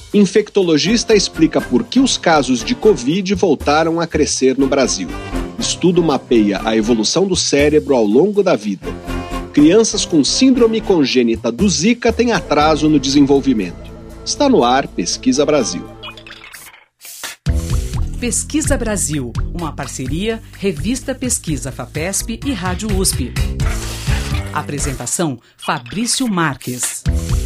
Infectologista explica por que os casos de Covid voltaram a crescer no Brasil. Estudo mapeia a evolução do cérebro ao longo da vida. Crianças com síndrome congênita do Zika têm atraso no desenvolvimento. Está no ar Pesquisa Brasil. Pesquisa Brasil, uma parceria Revista Pesquisa FAPESP e Rádio USP. Apresentação, Fabrício Marques.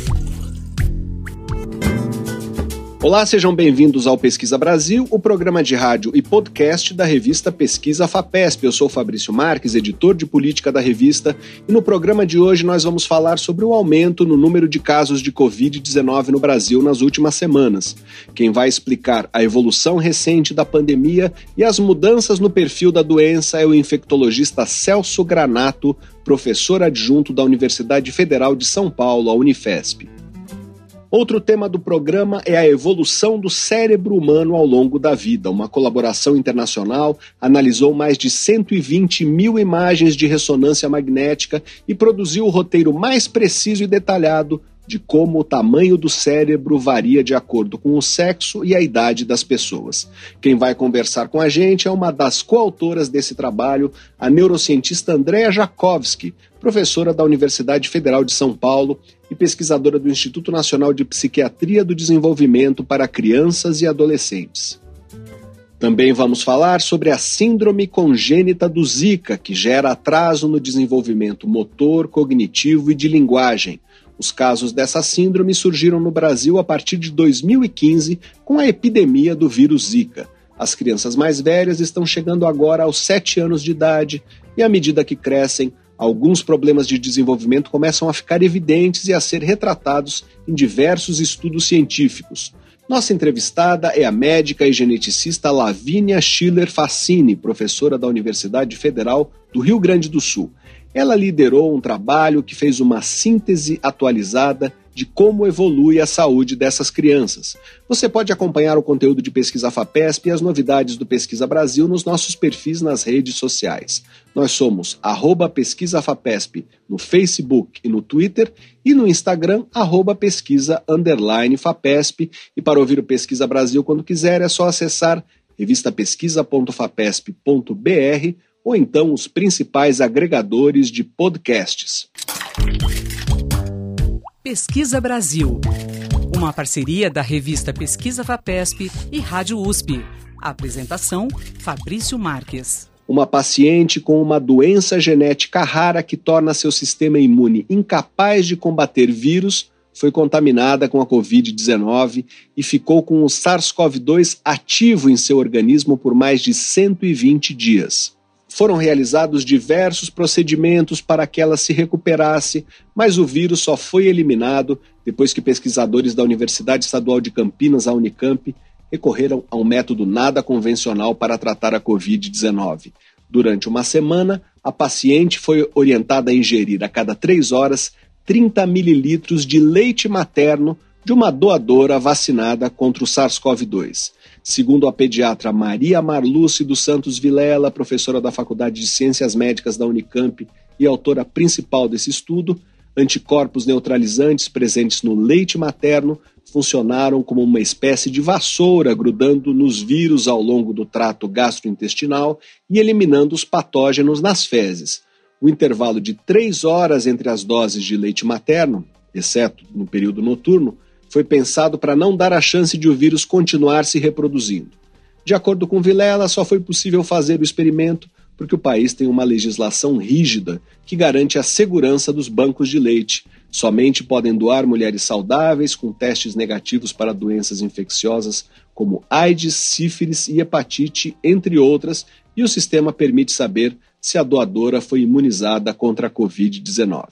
Olá, sejam bem-vindos ao Pesquisa Brasil, o programa de rádio e podcast da revista Pesquisa FAPESP. Eu sou Fabrício Marques, editor de política da revista, e no programa de hoje nós vamos falar sobre o aumento no número de casos de Covid-19 no Brasil nas últimas semanas. Quem vai explicar a evolução recente da pandemia e as mudanças no perfil da doença é o infectologista Celso Granato, professor adjunto da Universidade Federal de São Paulo, a Unifesp. Outro tema do programa é a evolução do cérebro humano ao longo da vida. Uma colaboração internacional analisou mais de 120 mil imagens de ressonância magnética e produziu o roteiro mais preciso e detalhado de como o tamanho do cérebro varia de acordo com o sexo e a idade das pessoas. Quem vai conversar com a gente é uma das coautoras desse trabalho, a neurocientista Andrea Jakovski, professora da Universidade Federal de São Paulo e pesquisadora do Instituto Nacional de Psiquiatria do Desenvolvimento para Crianças e Adolescentes. Também vamos falar sobre a síndrome congênita do Zika, que gera atraso no desenvolvimento motor, cognitivo e de linguagem. Os casos dessa síndrome surgiram no Brasil a partir de 2015, com a epidemia do vírus Zika. As crianças mais velhas estão chegando agora aos 7 anos de idade e, à medida que crescem, alguns problemas de desenvolvimento começam a ficar evidentes e a ser retratados em diversos estudos científicos. Nossa entrevistada é a médica e geneticista Lavínia Schiller Fassini, professora da Universidade Federal do Rio Grande do Sul. Ela liderou um trabalho que fez uma síntese atualizada de como evolui a saúde dessas crianças. Você pode acompanhar o conteúdo de Pesquisa FAPESP e as novidades do Pesquisa Brasil nos nossos perfis nas redes sociais. Nós somos @PesquisaFAPESP no Facebook e no Twitter e no Instagram @pesquisa_FAPESP. E para ouvir o Pesquisa Brasil quando quiser é só acessar revistapesquisa.fapesp.br ou então os principais agregadores de podcasts. Pesquisa Brasil, uma parceria da revista Pesquisa FAPESP e Rádio USP. Apresentação, Fabrício Marques. Uma paciente com uma doença genética rara que torna seu sistema imune incapaz de combater vírus foi contaminada com a Covid-19 e ficou com o SARS-CoV-2 ativo em seu organismo por mais de 120 dias. Foram realizados diversos procedimentos para que ela se recuperasse, mas o vírus só foi eliminado depois que pesquisadores da Universidade Estadual de Campinas, a Unicamp, recorreram a um método nada convencional para tratar a Covid-19. Durante uma semana, a paciente foi orientada a ingerir a cada 3 horas 30 mililitros de leite materno de uma doadora vacinada contra o SARS-CoV-2. Segundo a pediatra Maria Marluce dos Santos Vilela, professora da Faculdade de Ciências Médicas da Unicamp e autora principal desse estudo, anticorpos neutralizantes presentes no leite materno funcionaram como uma espécie de vassoura grudando nos vírus ao longo do trato gastrointestinal e eliminando os patógenos nas fezes. O intervalo de 3 horas entre as doses de leite materno, exceto no período noturno, foi pensado para não dar a chance de o vírus continuar se reproduzindo. De acordo com Vilela, só foi possível fazer o experimento porque o país tem uma legislação rígida que garante a segurança dos bancos de leite. Somente podem doar mulheres saudáveis com testes negativos para doenças infecciosas como AIDS, sífilis e hepatite, entre outras, e o sistema permite saber se a doadora foi imunizada contra a Covid-19.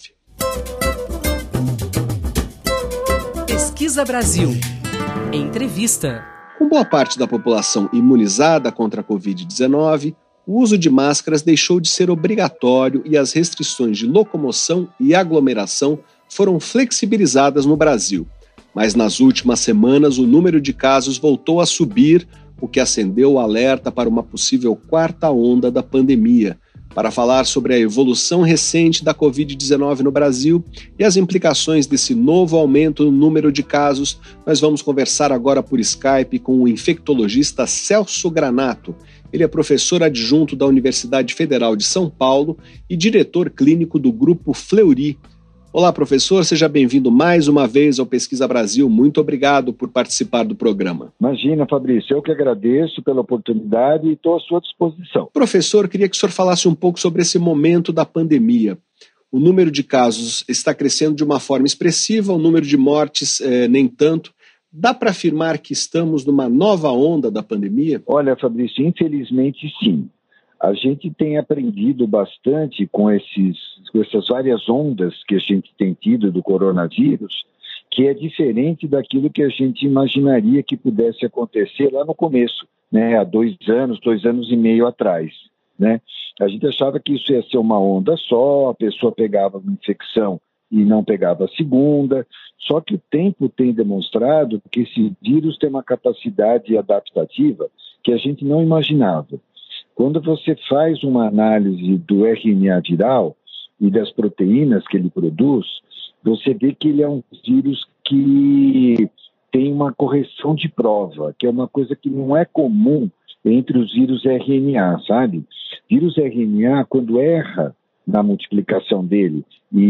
Pesquisa Brasil. Entrevista. Com boa parte da população imunizada contra a Covid-19, o uso de máscaras deixou de ser obrigatório e as restrições de locomoção e aglomeração foram flexibilizadas no Brasil. Mas nas últimas semanas o número de casos voltou a subir, o que acendeu o alerta para uma possível 4ª onda da pandemia. Para falar sobre a evolução recente da Covid-19 no Brasil e as implicações desse novo aumento no número de casos, nós vamos conversar agora por Skype com o infectologista Celso Granato. Ele é professor adjunto da Universidade Federal de São Paulo e diretor clínico do Grupo Fleury. Olá, professor, seja bem-vindo mais uma vez ao Pesquisa Brasil. Muito obrigado por participar do programa. Imagina, Fabrício, eu que agradeço pela oportunidade e estou à sua disposição. Professor, queria que o senhor falasse um pouco sobre esse momento da pandemia. O número de casos está crescendo de uma forma expressiva, o número de mortes nem tanto. Dá para afirmar que estamos numa nova onda da pandemia? Olha, Fabrício, infelizmente sim. A gente tem aprendido bastante com essas várias ondas que a gente tem tido do coronavírus, que é diferente daquilo que a gente imaginaria que pudesse acontecer lá no começo, né? Há 2 anos e meio atrás, né? A gente achava que isso ia ser uma onda só, a pessoa pegava uma infecção e não pegava a segunda, só que o tempo tem demonstrado que esse vírus tem uma capacidade adaptativa que a gente não imaginava. Quando você faz uma análise do RNA viral e das proteínas que ele produz, você vê que ele é um vírus que tem uma correção de prova, que é uma coisa que não é comum entre os vírus RNA, sabe? Vírus RNA, quando erra na multiplicação dele,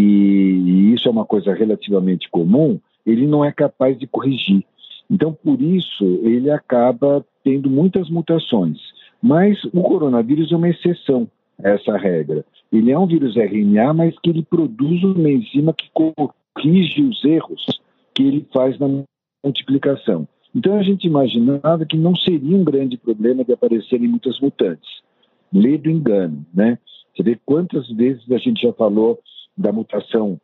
e isso é uma coisa relativamente comum, ele não é capaz de corrigir. Então, por isso, ele acaba tendo muitas mutações. Mas o coronavírus é uma exceção a essa regra. Ele é um vírus RNA, mas que ele produz uma enzima que corrige os erros que ele faz na multiplicação. Então a gente imaginava que não seria um grande problema de aparecerem muitas mutantes. Lê do engano, né? Você vê quantas vezes a gente já falou da mutação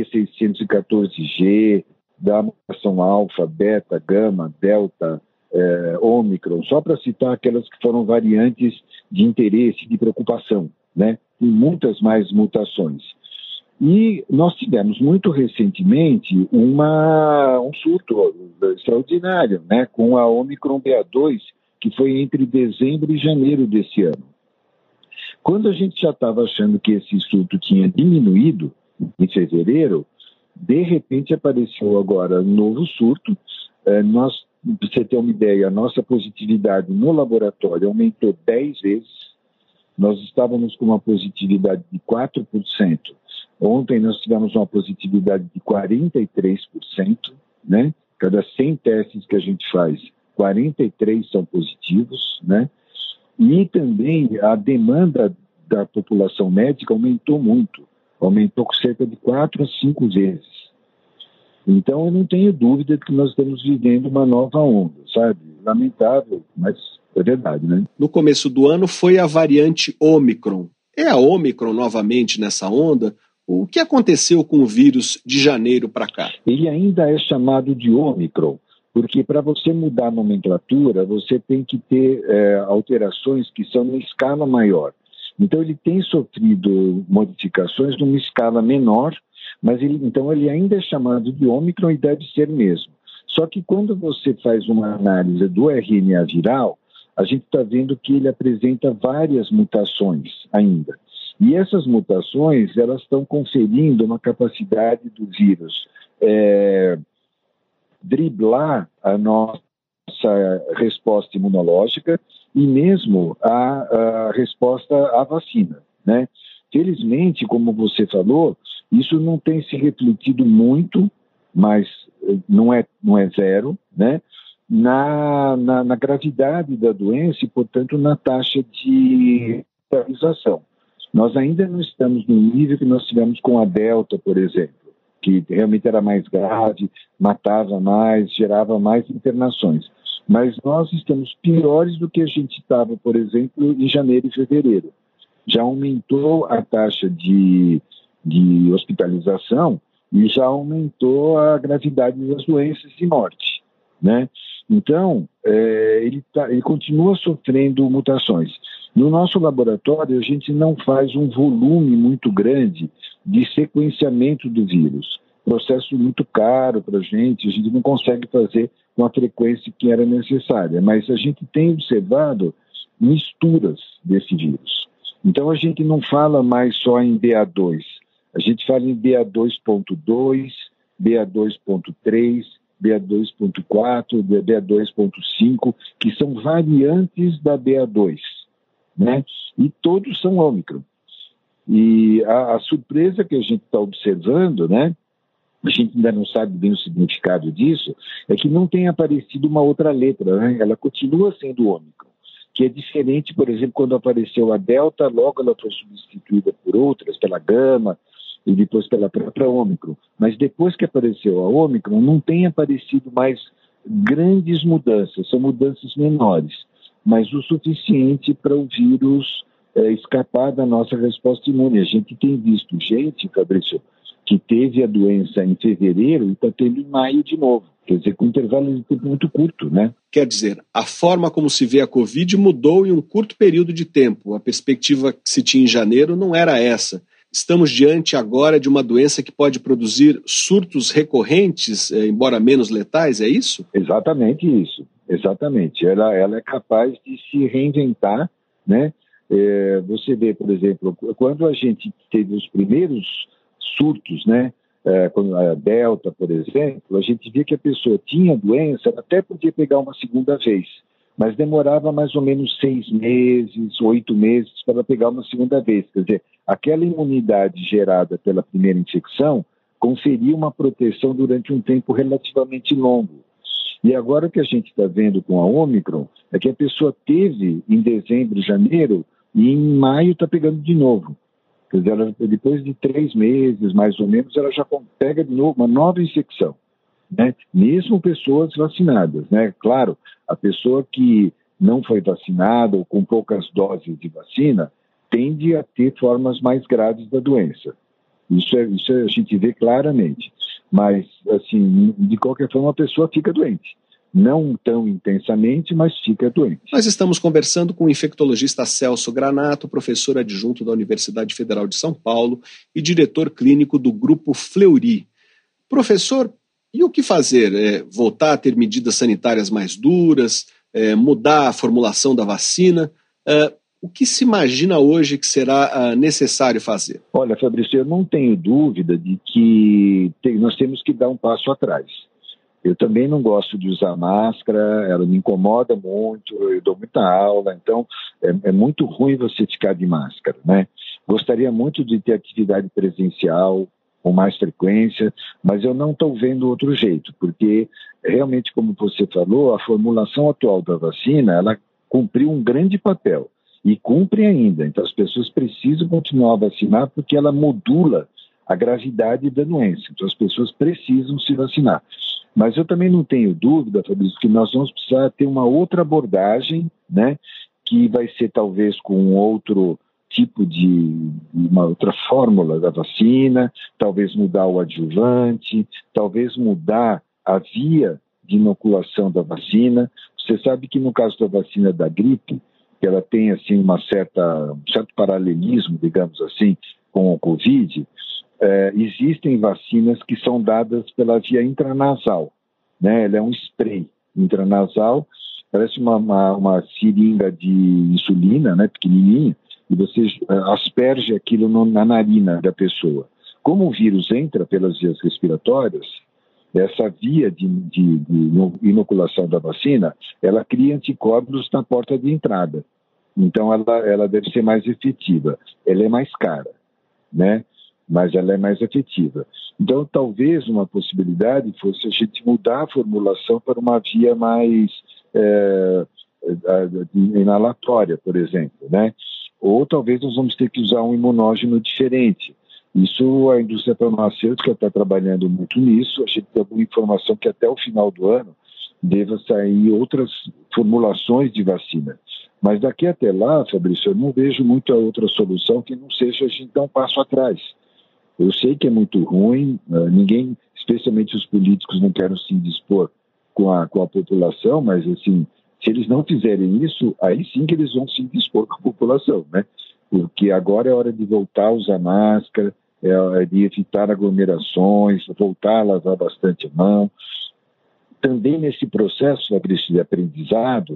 B614G, da mutação alfa, beta, gama, delta, Ômicron, só para citar aquelas que foram variantes de interesse, de preocupação, né? Tem muitas mais mutações. E nós tivemos muito recentemente um surto extraordinário, né? Com a Ômicron BA2, que foi entre dezembro e janeiro desse ano. Quando a gente já estava achando que esse surto tinha diminuído em fevereiro, de repente apareceu agora um novo surto. Para você ter uma ideia, a nossa positividade no laboratório aumentou 10 vezes. Nós estávamos com uma positividade de 4%. Ontem nós tivemos uma positividade de 43%, né? Cada 100 testes que a gente faz, 43 são positivos, né? E também a demanda da população médica aumentou muito. Aumentou com cerca de 4 a 5 vezes. Então, eu não tenho dúvida de que nós estamos vivendo uma nova onda, sabe? Lamentável, mas é verdade, né? No começo do ano foi a variante Ômicron. É a Ômicron novamente nessa onda? O que aconteceu com o vírus de janeiro para cá? Ele ainda é chamado de Ômicron, porque para você mudar a nomenclatura, você tem que ter alterações que são em escala maior. Então, ele tem sofrido modificações numa escala menor, mas então ele ainda é chamado de Ômicron e deve ser mesmo. Só que quando você faz uma análise do RNA viral, a gente está vendo que ele apresenta várias mutações ainda. E essas mutações, elas estão conferindo uma capacidade do vírus driblar a nossa resposta imunológica e mesmo a resposta à vacina, né? Felizmente, como você falou, isso não tem se refletido muito, mas não é zero, né? Na gravidade da doença e, portanto, na taxa de hospitalização. Nós ainda não estamos no nível que nós tivemos com a Delta, por exemplo, que realmente era mais grave, matava mais, gerava mais internações. Mas nós estamos piores do que a gente estava, por exemplo, em janeiro e fevereiro. Já aumentou a taxa de hospitalização e já aumentou a gravidade das doenças e morte, né? Então, ele continua sofrendo mutações. No nosso laboratório, a gente não faz um volume muito grande de sequenciamento do vírus. Processo muito caro para a gente não consegue fazer com a frequência que era necessária, mas a gente tem observado misturas desse vírus. Então a gente não fala mais só em BA2, a gente fala em BA2.2, BA2.3, BA2.4, BA2.5, que são variantes da BA2, né? E todos são Ômicron. E a surpresa que a gente está observando, né? A gente ainda não sabe bem o significado disso, é que não tem aparecido uma outra letra, né? Ela continua sendo Ômicron, que é diferente, por exemplo, quando apareceu a Delta, logo ela foi substituída por outras, pela Gama e depois pela própria Ômicron. Mas depois que apareceu a Ômicron, não tem aparecido mais grandes mudanças, são mudanças menores, mas o suficiente para o vírus escapar da nossa resposta imune. A gente tem visto gente, Fabrício, que teve a doença em fevereiro e está tendo em maio de novo. Quer dizer, com um intervalo de tempo muito curto, né? Quer dizer, a forma como se vê a Covid mudou em um curto período de tempo. A perspectiva que se tinha em janeiro não era essa. Estamos diante agora de uma doença que pode produzir surtos recorrentes, embora menos letais, é isso? Exatamente isso, exatamente. Ela é capaz de se reinventar, né? Você vê, por exemplo, quando a gente teve os primeiros surtos, né? Quando a Delta, por exemplo, a gente via que a pessoa tinha doença, ela até podia pegar uma segunda vez, mas demorava mais ou menos 6 meses, 8 meses para pegar uma segunda vez. Quer dizer, aquela imunidade gerada pela primeira infecção conferia uma proteção durante um tempo relativamente longo. E agora o que a gente está vendo com a Ômicron é que a pessoa teve em dezembro, janeiro, e em maio está pegando de novo. Quer dizer, depois de 3 meses, mais ou menos, ela já pega de novo uma nova infecção, né? Mesmo pessoas vacinadas, né? Claro, a pessoa que não foi vacinada ou com poucas doses de vacina tende a ter formas mais graves da doença. Isso a gente vê claramente. Mas, assim, de qualquer forma, a pessoa fica doente. Não tão intensamente, mas fica doente. Nós estamos conversando com o infectologista Celso Granato, professor adjunto da Universidade Federal de São Paulo e diretor clínico do Grupo Fleury. Professor, e o que fazer? Voltar a ter medidas sanitárias mais duras? Mudar a formulação da vacina? O que se imagina hoje que será necessário fazer? Olha, Fabrício, eu não tenho dúvida de que nós temos que dar um passo atrás. Eu também não gosto de usar máscara, ela me incomoda muito, eu dou muita aula, então é muito ruim você ficar de máscara, né? Gostaria muito de ter atividade presencial com mais frequência, mas eu não estou vendo outro jeito, porque realmente, como você falou, a formulação atual da vacina, ela cumpriu um grande papel e cumpre ainda, então as pessoas precisam continuar a vacinar porque ela modula a gravidade da doença, então as pessoas precisam se vacinar. Mas eu também não tenho dúvida, Fabrício, que nós vamos precisar ter uma outra abordagem, né, que vai ser talvez com um outro tipo de uma outra fórmula da vacina, talvez mudar o adjuvante, talvez mudar a via de inoculação da vacina. Você sabe que no caso da vacina da gripe, que ela tem assim um certo paralelismo, digamos assim, com o Covid, existem vacinas que são dadas pela via intranasal, né? Ela é um spray intranasal, parece uma seringa de insulina, né, pequenininha, e você asperge aquilo na narina da pessoa. Como o vírus entra pelas vias respiratórias, essa via de inoculação da vacina, ela cria anticorpos na porta de entrada. Então ela deve ser mais efetiva. Ela é mais cara, né? Mas ela é mais efetiva. Então, talvez uma possibilidade fosse a gente mudar a formulação para uma via mais inalatória, por exemplo, né? Ou talvez nós vamos ter que usar um imunógeno diferente. Isso a indústria farmacêutica está trabalhando muito nisso. A gente tem alguma informação que até o final do ano deva sair outras formulações de vacina. Mas daqui até lá, Fabrício, eu não vejo muita outra solução que não seja a gente dar um passo atrás. Eu sei que é muito ruim, ninguém, especialmente os políticos, não querem se indispor com a população, mas assim, se eles não fizerem isso, aí sim que eles vão se indispor com a população, né? Porque agora é hora de voltar a usar máscara, de evitar aglomerações, voltar a lavar bastante a mão. Também nesse processo, Fabrício, de aprendizado,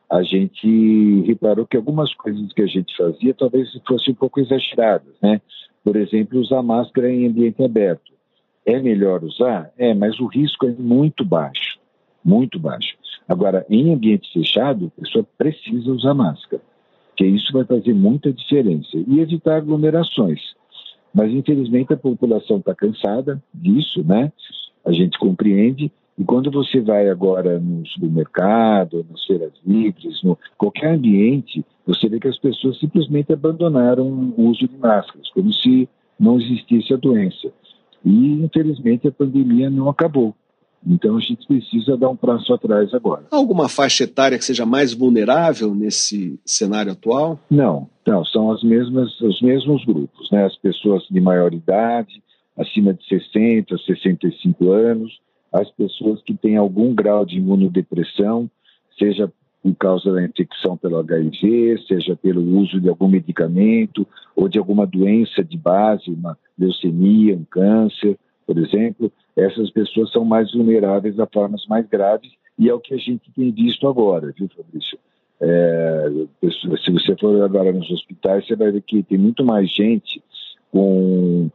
a gente reparou que algumas coisas que a gente fazia talvez fossem um pouco exageradas, né? Por exemplo, usar máscara em ambiente aberto. É melhor usar? É, mas o risco é muito baixo, muito baixo. Agora, em ambiente fechado, a pessoa precisa usar máscara, porque isso vai fazer muita diferença. E evitar aglomerações. Mas, infelizmente, a população está cansada disso, né? A gente compreende. E quando você vai agora no supermercado, nas feiras livres, qualquer ambiente, você vê que as pessoas simplesmente abandonaram o uso de máscaras, como se não existisse a doença. E, infelizmente, a pandemia não acabou. Então, a gente precisa dar um passo atrás agora. Há alguma faixa etária que seja mais vulnerável nesse cenário atual? Não, são os mesmos grupos, né? As pessoas de maior idade, acima de 60, 65 anos, as pessoas que têm algum grau de imunodepressão, seja por causa da infecção pelo HIV, seja pelo uso de algum medicamento ou de alguma doença de base, uma leucemia, um câncer, por exemplo, essas pessoas são mais vulneráveis a formas mais graves e é o que a gente tem visto agora, viu, Fabrício? Se você for agora nos hospitais, você vai ver que tem muito mais gente com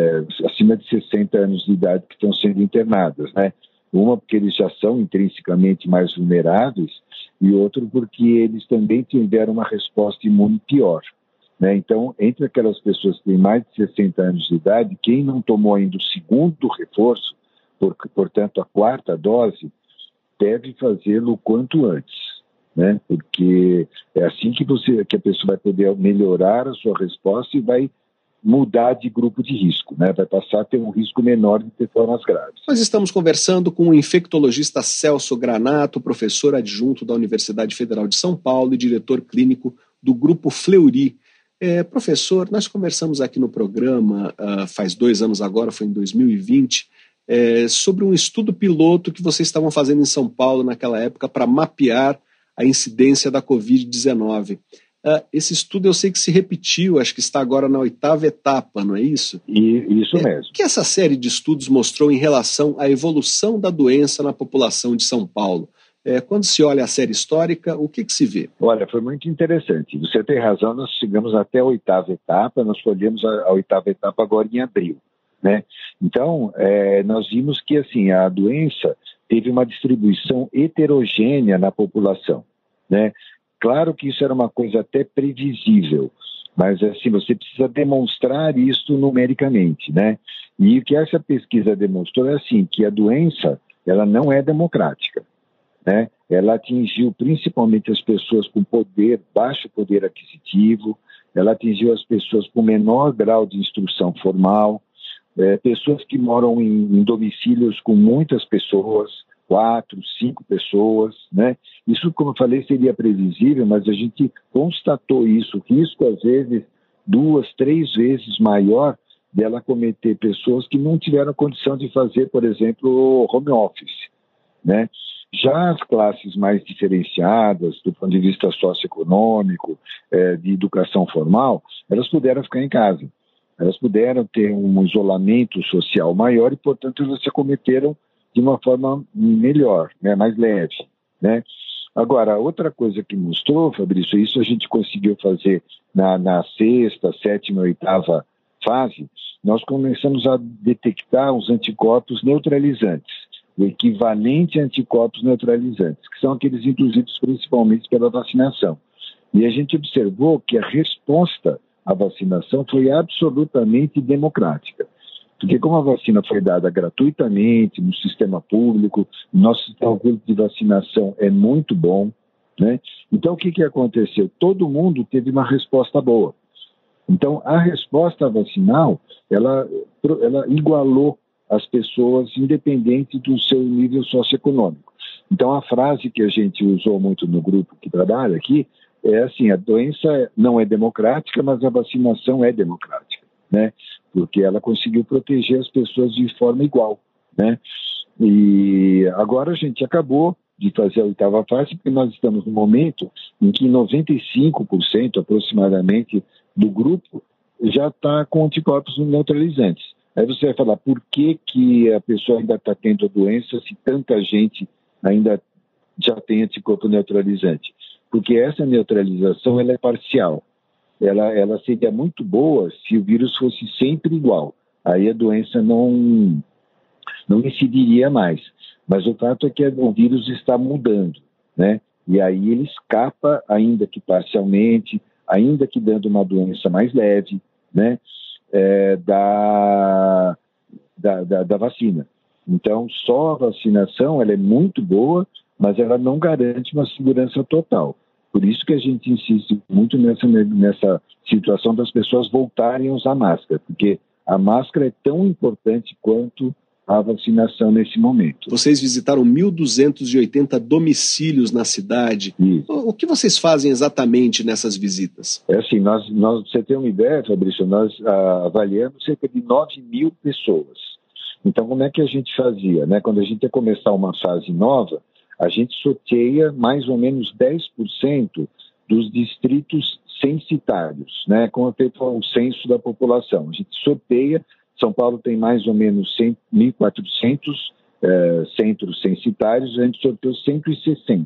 acima de 60 anos de idade que estão sendo internadas, né? Uma porque eles já são intrinsecamente mais vulneráveis e outro porque eles também tiveram uma resposta imune pior, né? Então, entre aquelas pessoas que têm mais de 60 anos de idade, quem não tomou ainda o segundo reforço, portanto a quarta dose, deve fazê-lo o quanto antes, né? Porque é assim que a pessoa vai poder melhorar a sua resposta e vai mudar de grupo de risco, né? Vai passar a ter um risco menor de ter formas graves. Nós estamos conversando com o infectologista Celso Granato, professor adjunto da Universidade Federal de São Paulo e diretor clínico do Grupo Fleury. Professor, nós conversamos aqui no programa, faz 2 anos agora, foi em 2020, sobre um estudo piloto que vocês estavam fazendo em São Paulo naquela época para mapear a incidência da Covid-19. Esse estudo eu sei que se repetiu, acho que está agora na 8ª etapa, não é isso? Isso mesmo. O que essa série de estudos mostrou em relação à evolução da doença na população de São Paulo? Quando se olha a série histórica, o que se vê? Olha, foi muito interessante. Você tem razão, nós chegamos até a 8ª etapa, nós colhemos a 8ª etapa agora em abril, né? Então, nós vimos que assim, a doença teve uma distribuição heterogênea na população, né? Claro que isso era uma coisa até previsível, mas assim, você precisa demonstrar isso numericamente, né? E o que essa pesquisa demonstrou é assim, que a doença, ela não é democrática, né? Ela atingiu principalmente as pessoas com baixo poder aquisitivo, ela atingiu as pessoas com menor grau de instrução formal, pessoas que moram em domicílios com muitas pessoas, 4, 5 pessoas, né? Isso, como eu falei, seria previsível, mas a gente constatou isso, risco às vezes 2, 3 vezes maior dela cometer pessoas que não tiveram condição de fazer, por exemplo, home office, né? Já as classes mais diferenciadas, do ponto de vista socioeconômico, de educação formal, elas puderam ficar em casa, elas puderam ter um isolamento social maior e, portanto, elas se acometeram de uma forma melhor, né, mais leve, né? Agora, outra coisa que mostrou, Fabrício, isso a gente conseguiu fazer na 6ª, 7ª, 8ª fase, nós começamos a detectar os anticorpos neutralizantes, o equivalente a anticorpos neutralizantes, que são aqueles induzidos principalmente pela vacinação. E a gente observou que a resposta à vacinação foi absolutamente democrática. Porque como a vacina foi dada gratuitamente no sistema público, nosso sistema público de vacinação é muito bom, né? Então o que aconteceu? Todo mundo teve uma resposta boa. Então a resposta vacinal, ela igualou as pessoas independente do seu nível socioeconômico. Então a frase que a gente usou muito no grupo que trabalha aqui é assim, a doença não é democrática, mas a vacinação é democrática, né? Porque ela conseguiu proteger as pessoas de forma igual, né? E agora a gente acabou de fazer a 8ª fase, porque nós estamos no momento em que 95% aproximadamente do grupo já está com anticorpos neutralizantes. Aí você vai falar, por que a pessoa ainda está tendo a doença se tanta gente ainda já tem anticorpo neutralizante? porque essa neutralização ela é parcial. Ela seria muito boa se o vírus fosse sempre igual. Aí a doença não incidiria mais. Mas o fato é que o vírus está mudando, né? E aí ele escapa, ainda que parcialmente, ainda que dando uma doença mais leve, né? Da vacina. Então, só a vacinação ela é muito boa, mas ela não garante uma segurança total. Por isso que a gente insiste muito nessa situação das pessoas voltarem a usar máscara, porque a máscara é tão importante quanto a vacinação nesse momento. Vocês visitaram 1.280 domicílios na cidade. Isso. O que vocês fazem exatamente nessas visitas? É assim, você tem uma ideia, Fabrício, nós avaliamos cerca de 9.000 pessoas. Então, como é que a gente fazia, né? Quando a gente ia começar uma fase nova, a gente sorteia mais ou menos 10% dos distritos censitários, né? Como é feito o censo da população. A gente sorteia. São Paulo tem mais ou menos 1.400 centros censitários, a gente sorteou 160.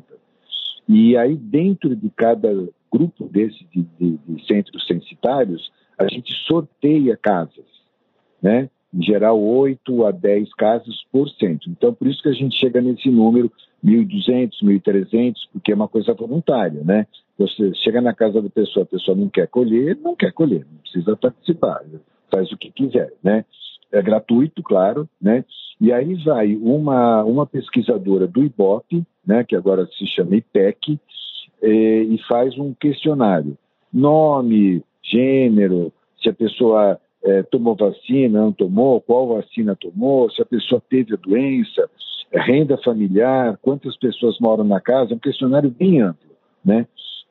E aí, dentro de cada grupo desses de centros censitários, a gente sorteia casas, né? Em geral, 8 a 10 casas por centro. Então, por isso que a gente chega nesse número 1.200, 1.300, porque é uma coisa voluntária, né? Você chega na casa da pessoa, a pessoa não quer colher, não precisa participar, faz o que quiser, né? É gratuito, claro, né? E aí vai uma pesquisadora do IBOP, né, que agora se chama IPEC, e faz um questionário. Nome, gênero, se a pessoa tomou vacina, não tomou, qual vacina tomou, se a pessoa teve a doença, renda familiar, quantas pessoas moram na casa, é um questionário bem amplo, né?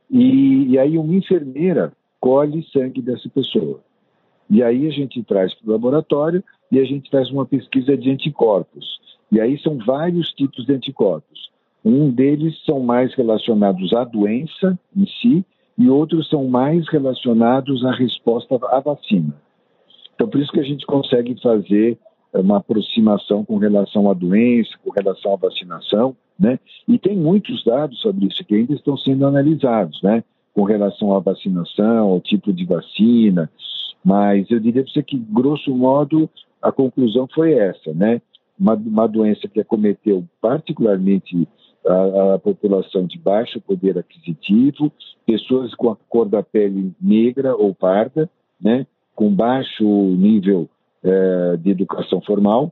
E aí uma enfermeira colhe sangue dessa pessoa. E aí a gente traz para o laboratório e a gente faz uma pesquisa de anticorpos. E aí são vários tipos de anticorpos. Um deles são mais relacionados à doença em si e outros são mais relacionados à resposta à vacina. Então, por isso que a gente consegue fazer uma aproximação com relação à doença, com relação à vacinação, né? E tem muitos dados, Fabrício, que ainda estão sendo analisados, né? Com relação à vacinação, ao tipo de vacina. Mas eu diria para você que, grosso modo, a conclusão foi essa, né? Uma doença que acometeu particularmente a população de baixo poder aquisitivo, pessoas com a cor da pele negra ou parda, né? Com baixo nível de educação formal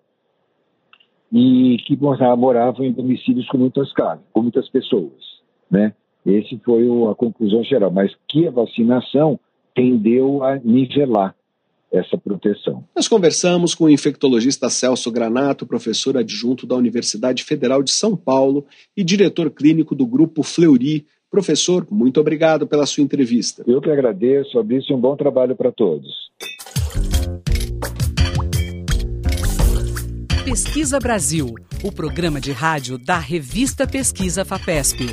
e que moravam em domicílios com muitas casas, com muitas pessoas, né? Esse foi a conclusão geral, mas que a vacinação tendeu a nivelar essa proteção. Nós conversamos com o infectologista Celso Granato, professor adjunto da Universidade Federal de São Paulo e diretor clínico do Grupo Fleury. Professor, muito obrigado pela sua entrevista. Eu que agradeço, Fabrício, um bom trabalho para todos. Pesquisa Brasil, o programa de rádio da revista Pesquisa FAPESP.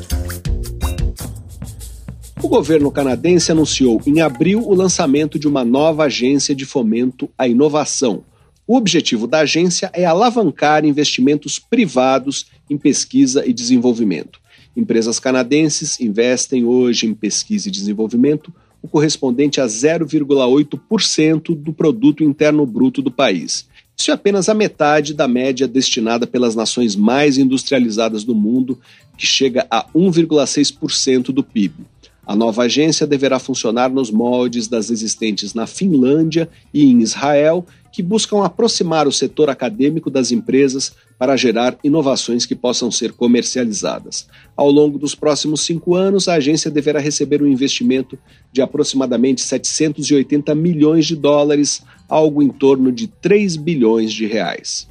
O governo canadense anunciou em abril o lançamento de uma nova agência de fomento à inovação. O objetivo da agência é alavancar investimentos privados em pesquisa e desenvolvimento. Empresas canadenses investem hoje em pesquisa e desenvolvimento o correspondente a 0,8% do produto interno bruto do país. Isso é apenas a metade da média destinada pelas nações mais industrializadas do mundo, que chega a 1,6% do PIB. A nova agência deverá funcionar nos moldes das existentes na Finlândia e em Israel, que buscam aproximar o setor acadêmico das empresas para gerar inovações que possam ser comercializadas. Ao longo dos próximos 5 anos, a agência deverá receber um investimento de aproximadamente 780 milhões de dólares, algo em torno de 3 bilhões de reais.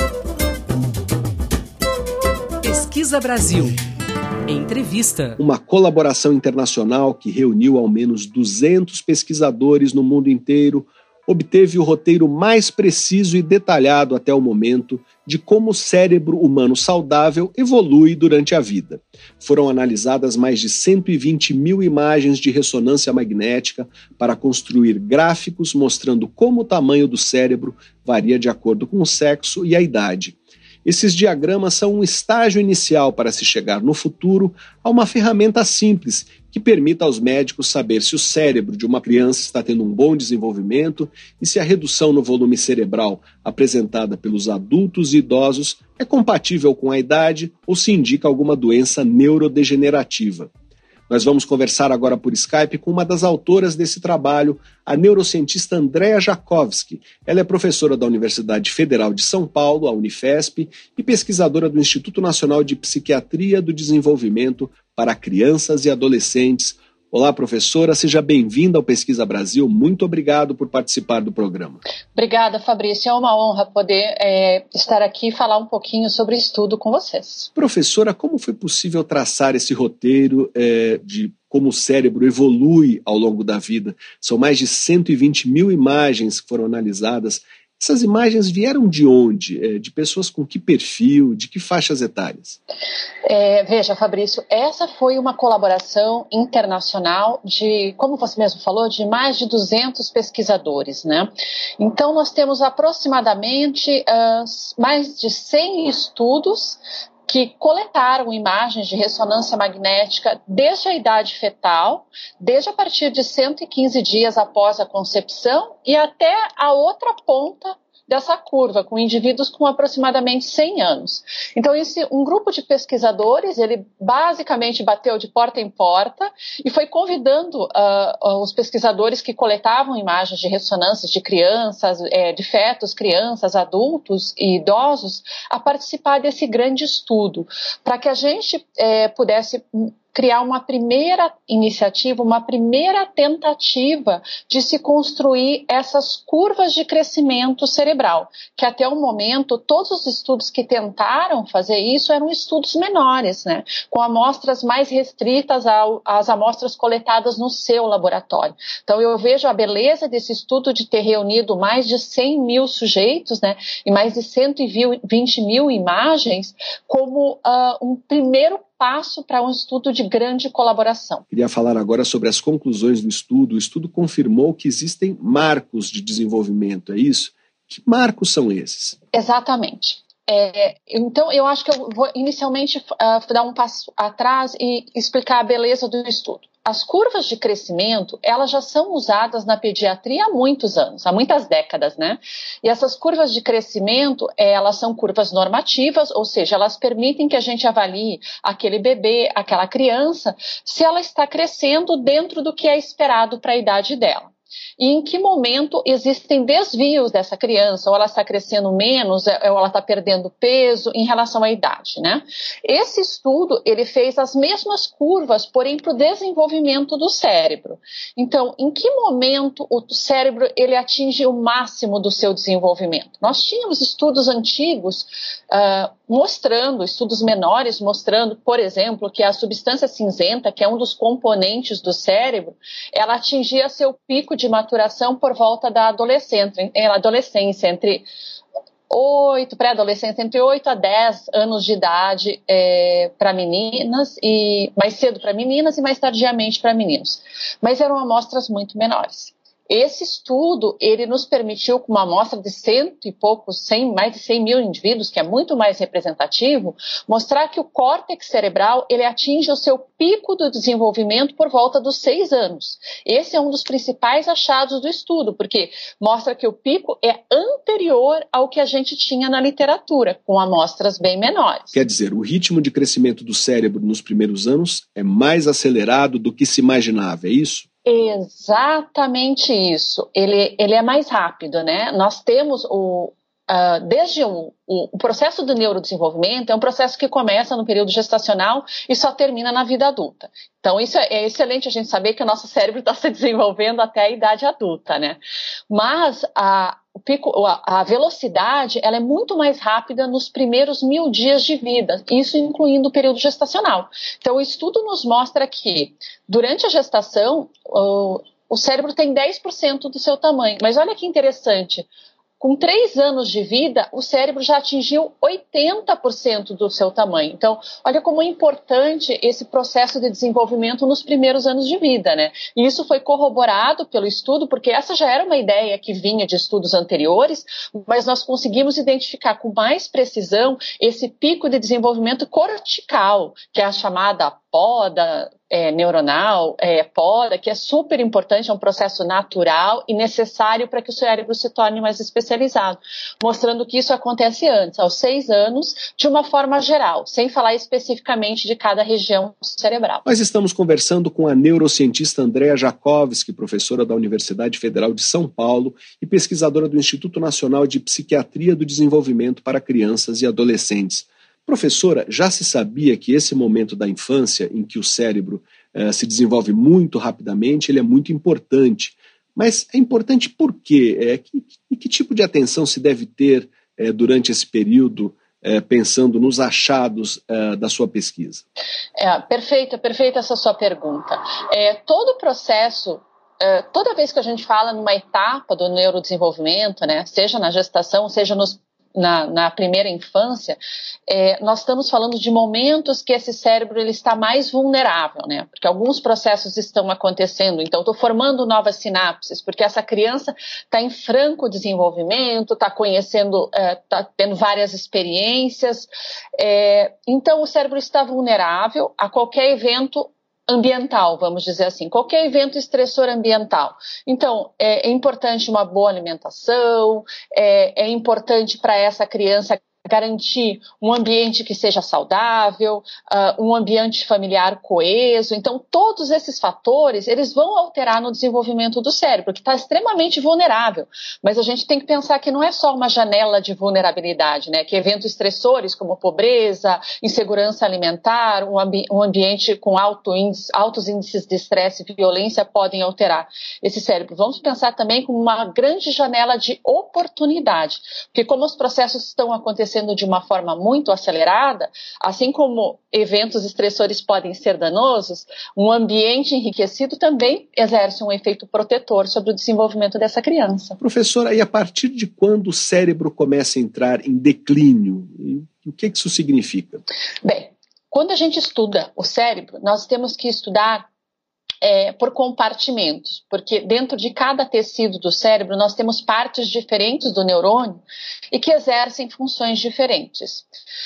Pesquisa Brasil. Entrevista. Uma colaboração internacional que reuniu ao menos 200 pesquisadores no mundo inteiro obteve o roteiro mais preciso e detalhado até o momento de como o cérebro humano saudável evolui durante a vida. Foram analisadas mais de 120 mil imagens de ressonância magnética para construir gráficos mostrando como o tamanho do cérebro varia de acordo com o sexo e a idade. Esses diagramas são um estágio inicial para se chegar no futuro a uma ferramenta simples que permita aos médicos saber se o cérebro de uma criança está tendo um bom desenvolvimento e se a redução no volume cerebral apresentada pelos adultos e idosos é compatível com a idade ou se indica alguma doença neurodegenerativa. Nós vamos conversar agora por Skype com uma das autoras desse trabalho, a neurocientista Andrea Jakovski. Ela é professora da Universidade Federal de São Paulo, a Unifesp, e pesquisadora do Instituto Nacional de Psiquiatria do Desenvolvimento para Crianças e Adolescentes. Olá, professora, seja bem-vinda ao Pesquisa Brasil. Muito obrigado por participar do programa. Obrigada, Fabrício. É uma honra poder estar aqui e falar um pouquinho sobre o estudo com vocês. Professora, como foi possível traçar esse roteiro de como o cérebro evolui ao longo da vida? São mais de 120 mil imagens que foram analisadas. Essas imagens vieram de onde? De pessoas com que perfil? De que faixas etárias? Veja, Fabrício, essa foi uma colaboração internacional de, como você mesmo falou, de mais de 200 pesquisadores, né? Então, nós temos aproximadamente mais de 100 estudos que coletaram imagens de ressonância magnética desde a idade fetal, desde a partir de 115 dias após a concepção e até a outra ponta dessa curva, com indivíduos com aproximadamente 100 anos. Então, um grupo de pesquisadores, ele basicamente bateu de porta em porta e foi convidando os pesquisadores que coletavam imagens de ressonância de crianças, de fetos, crianças, adultos e idosos, a participar desse grande estudo, para que a gente pudesse criar uma primeira iniciativa, uma primeira tentativa de se construir essas curvas de crescimento cerebral, que até o momento todos os estudos que tentaram fazer isso eram estudos menores, né, com amostras mais restritas às amostras coletadas no seu laboratório. Então eu vejo a beleza desse estudo de ter reunido mais de 100 mil sujeitos, né, e mais de 120 mil imagens como um primeiro passo para um estudo de grande colaboração. Queria falar agora sobre as conclusões do estudo. O estudo confirmou que existem marcos de desenvolvimento, é isso? Que marcos são esses? Exatamente. Então, eu acho que eu vou inicialmente dar um passo atrás e explicar a beleza do estudo. As curvas de crescimento, elas já são usadas na pediatria há muitos anos, há muitas décadas, né? E essas curvas de crescimento, elas são curvas normativas, ou seja, elas permitem que a gente avalie aquele bebê, aquela criança, se ela está crescendo dentro do que é esperado para a idade dela. E em que momento existem desvios dessa criança, ou ela está crescendo menos, ou ela está perdendo peso em relação à idade, né? Esse estudo, ele fez as mesmas curvas, porém para o desenvolvimento do cérebro. Então, em que momento o cérebro ele atinge o máximo do seu desenvolvimento? Nós tínhamos estudos antigos estudos menores mostrando, por exemplo, que a substância cinzenta, que é um dos componentes do cérebro, ela atingia seu pico de maturação por volta da adolescência, entre 8 a 10 anos de idade para meninas, e mais cedo para meninas e mais tardiamente para meninos. Mas eram amostras muito menores. Esse estudo, ele nos permitiu, com uma amostra de mais de 100 mil indivíduos, que é muito mais representativo, mostrar que o córtex cerebral, ele atinge o seu pico do desenvolvimento por volta dos 6 anos. Esse é um dos principais achados do estudo, porque mostra que o pico é anterior ao que a gente tinha na literatura, com amostras bem menores. Quer dizer, o ritmo de crescimento do cérebro nos primeiros anos é mais acelerado do que se imaginava, é isso? Exatamente isso. Ele é mais rápido, né? Nós temos desde o processo do neurodesenvolvimento é um processo que começa no período gestacional e só termina na vida adulta. Então, isso é excelente a gente saber que o nosso cérebro está se desenvolvendo até a idade adulta, né? Mas a velocidade, ela é muito mais rápida nos primeiros 1000 dias de vida, isso incluindo o período gestacional. Então, o estudo nos mostra que, durante a gestação, o cérebro tem 10% do seu tamanho. Mas olha que interessante, com 3 anos de vida, o cérebro já atingiu 80% do seu tamanho. Então, olha como é importante esse processo de desenvolvimento nos primeiros anos de vida, né? E isso foi corroborado pelo estudo, porque essa já era uma ideia que vinha de estudos anteriores, mas nós conseguimos identificar com mais precisão esse pico de desenvolvimento cortical, que é a chamada poda neuronal, poda, que é super importante, é um processo natural e necessário para que o cérebro se torne mais especializado, mostrando que isso acontece antes, aos 6 anos, de uma forma geral, sem falar especificamente de cada região cerebral. Nós estamos conversando com a neurocientista Andrea Jakovski, professora da Universidade Federal de São Paulo e pesquisadora do Instituto Nacional de Psiquiatria do Desenvolvimento para Crianças e Adolescentes. Professora, já se sabia que esse momento da infância, em que o cérebro se desenvolve muito rapidamente, ele é muito importante. Mas é importante por quê? Que tipo de atenção se deve ter durante esse período, pensando nos achados da sua pesquisa? Perfeita essa sua pergunta. Todo o processo, toda vez que a gente fala numa etapa do neurodesenvolvimento, né, seja na gestação, seja na primeira infância, nós estamos falando de momentos que esse cérebro ele está mais vulnerável, né? Porque alguns processos estão acontecendo, então estou formando novas sinapses, porque essa criança está em franco desenvolvimento, está conhecendo, está tendo várias experiências, então o cérebro está vulnerável a qualquer evento ambiental, vamos dizer assim, qualquer evento estressor ambiental. Então, é importante uma boa alimentação, é importante para essa criança garantir um ambiente que seja saudável, um ambiente familiar coeso. Então, todos esses fatores, eles vão alterar no desenvolvimento do cérebro, que está extremamente vulnerável. Mas a gente tem que pensar que não é só uma janela de vulnerabilidade, né? Que eventos estressores como pobreza, insegurança alimentar, um ambiente com altos índices de estresse e violência podem alterar esse cérebro. Vamos pensar também como uma grande janela de oportunidade, porque como os processos estão acontecendo de uma forma muito acelerada, assim como eventos estressores podem ser danosos, um ambiente enriquecido também exerce um efeito protetor sobre o desenvolvimento dessa criança. Professora, e a partir de quando o cérebro começa a entrar em declínio? O que isso significa? Bem, quando a gente estuda o cérebro, nós temos que estudar por compartimentos, porque dentro de cada tecido do cérebro nós temos partes diferentes do neurônio e que exercem funções diferentes.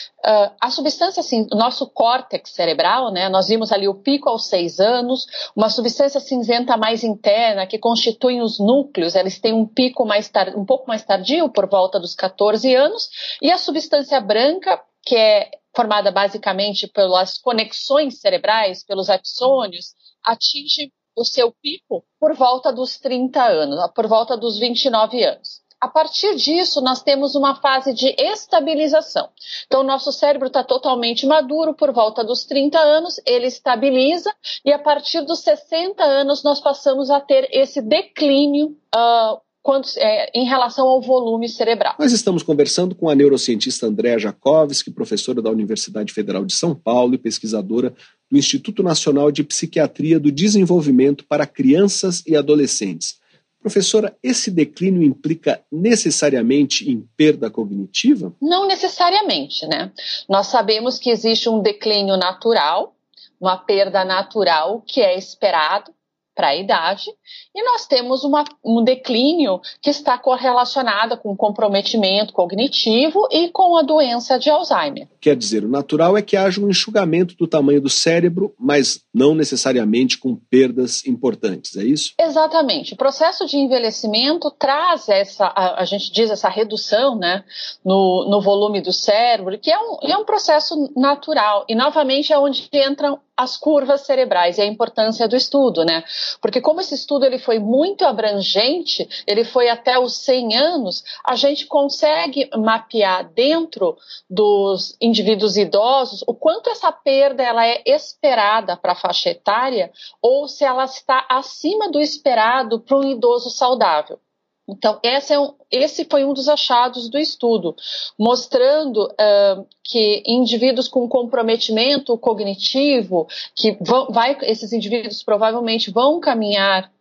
A substância, assim, o nosso córtex cerebral, né, nós vimos ali o pico aos 6 anos, uma substância cinzenta mais interna que constitui os núcleos, eles têm um pico um pouco mais tardio, por volta dos 14 anos, e a substância branca, que é formada basicamente pelas conexões cerebrais, pelos axônios, atinge o seu pico por volta dos 30 anos, por volta dos 29 anos. A partir disso, nós temos uma fase de estabilização. Então, o nosso cérebro está totalmente maduro por volta dos 30 anos, ele estabiliza e a partir dos 60 anos nós passamos a ter esse declínio em relação ao volume cerebral. Nós estamos conversando com a neurocientista Andrea Jakovski, professora da Universidade Federal de São Paulo e pesquisadora do Instituto Nacional de Psiquiatria do Desenvolvimento para Crianças e Adolescentes. Professora, esse declínio implica necessariamente em perda cognitiva? Não necessariamente, né? Nós sabemos que existe um declínio natural, uma perda natural que é esperado para a idade, e nós temos um declínio que está correlacionado com comprometimento cognitivo e com a doença de Alzheimer. Quer dizer, o natural é que haja um enxugamento do tamanho do cérebro, mas não necessariamente com perdas importantes, é isso? Exatamente. O processo de envelhecimento traz a gente diz essa redução, né, no volume do cérebro, que é um processo natural, e novamente é onde entram as curvas cerebrais e a importância do estudo, né? Porque como esse estudo ele foi muito abrangente, ele foi até os 100 anos, a gente consegue mapear dentro dos indivíduos idosos o quanto essa perda ela é esperada para a faixa etária ou se ela está acima do esperado para um idoso saudável. Então, esse foi um dos achados do estudo, mostrando que indivíduos com comprometimento cognitivo, esses indivíduos provavelmente vão caminhar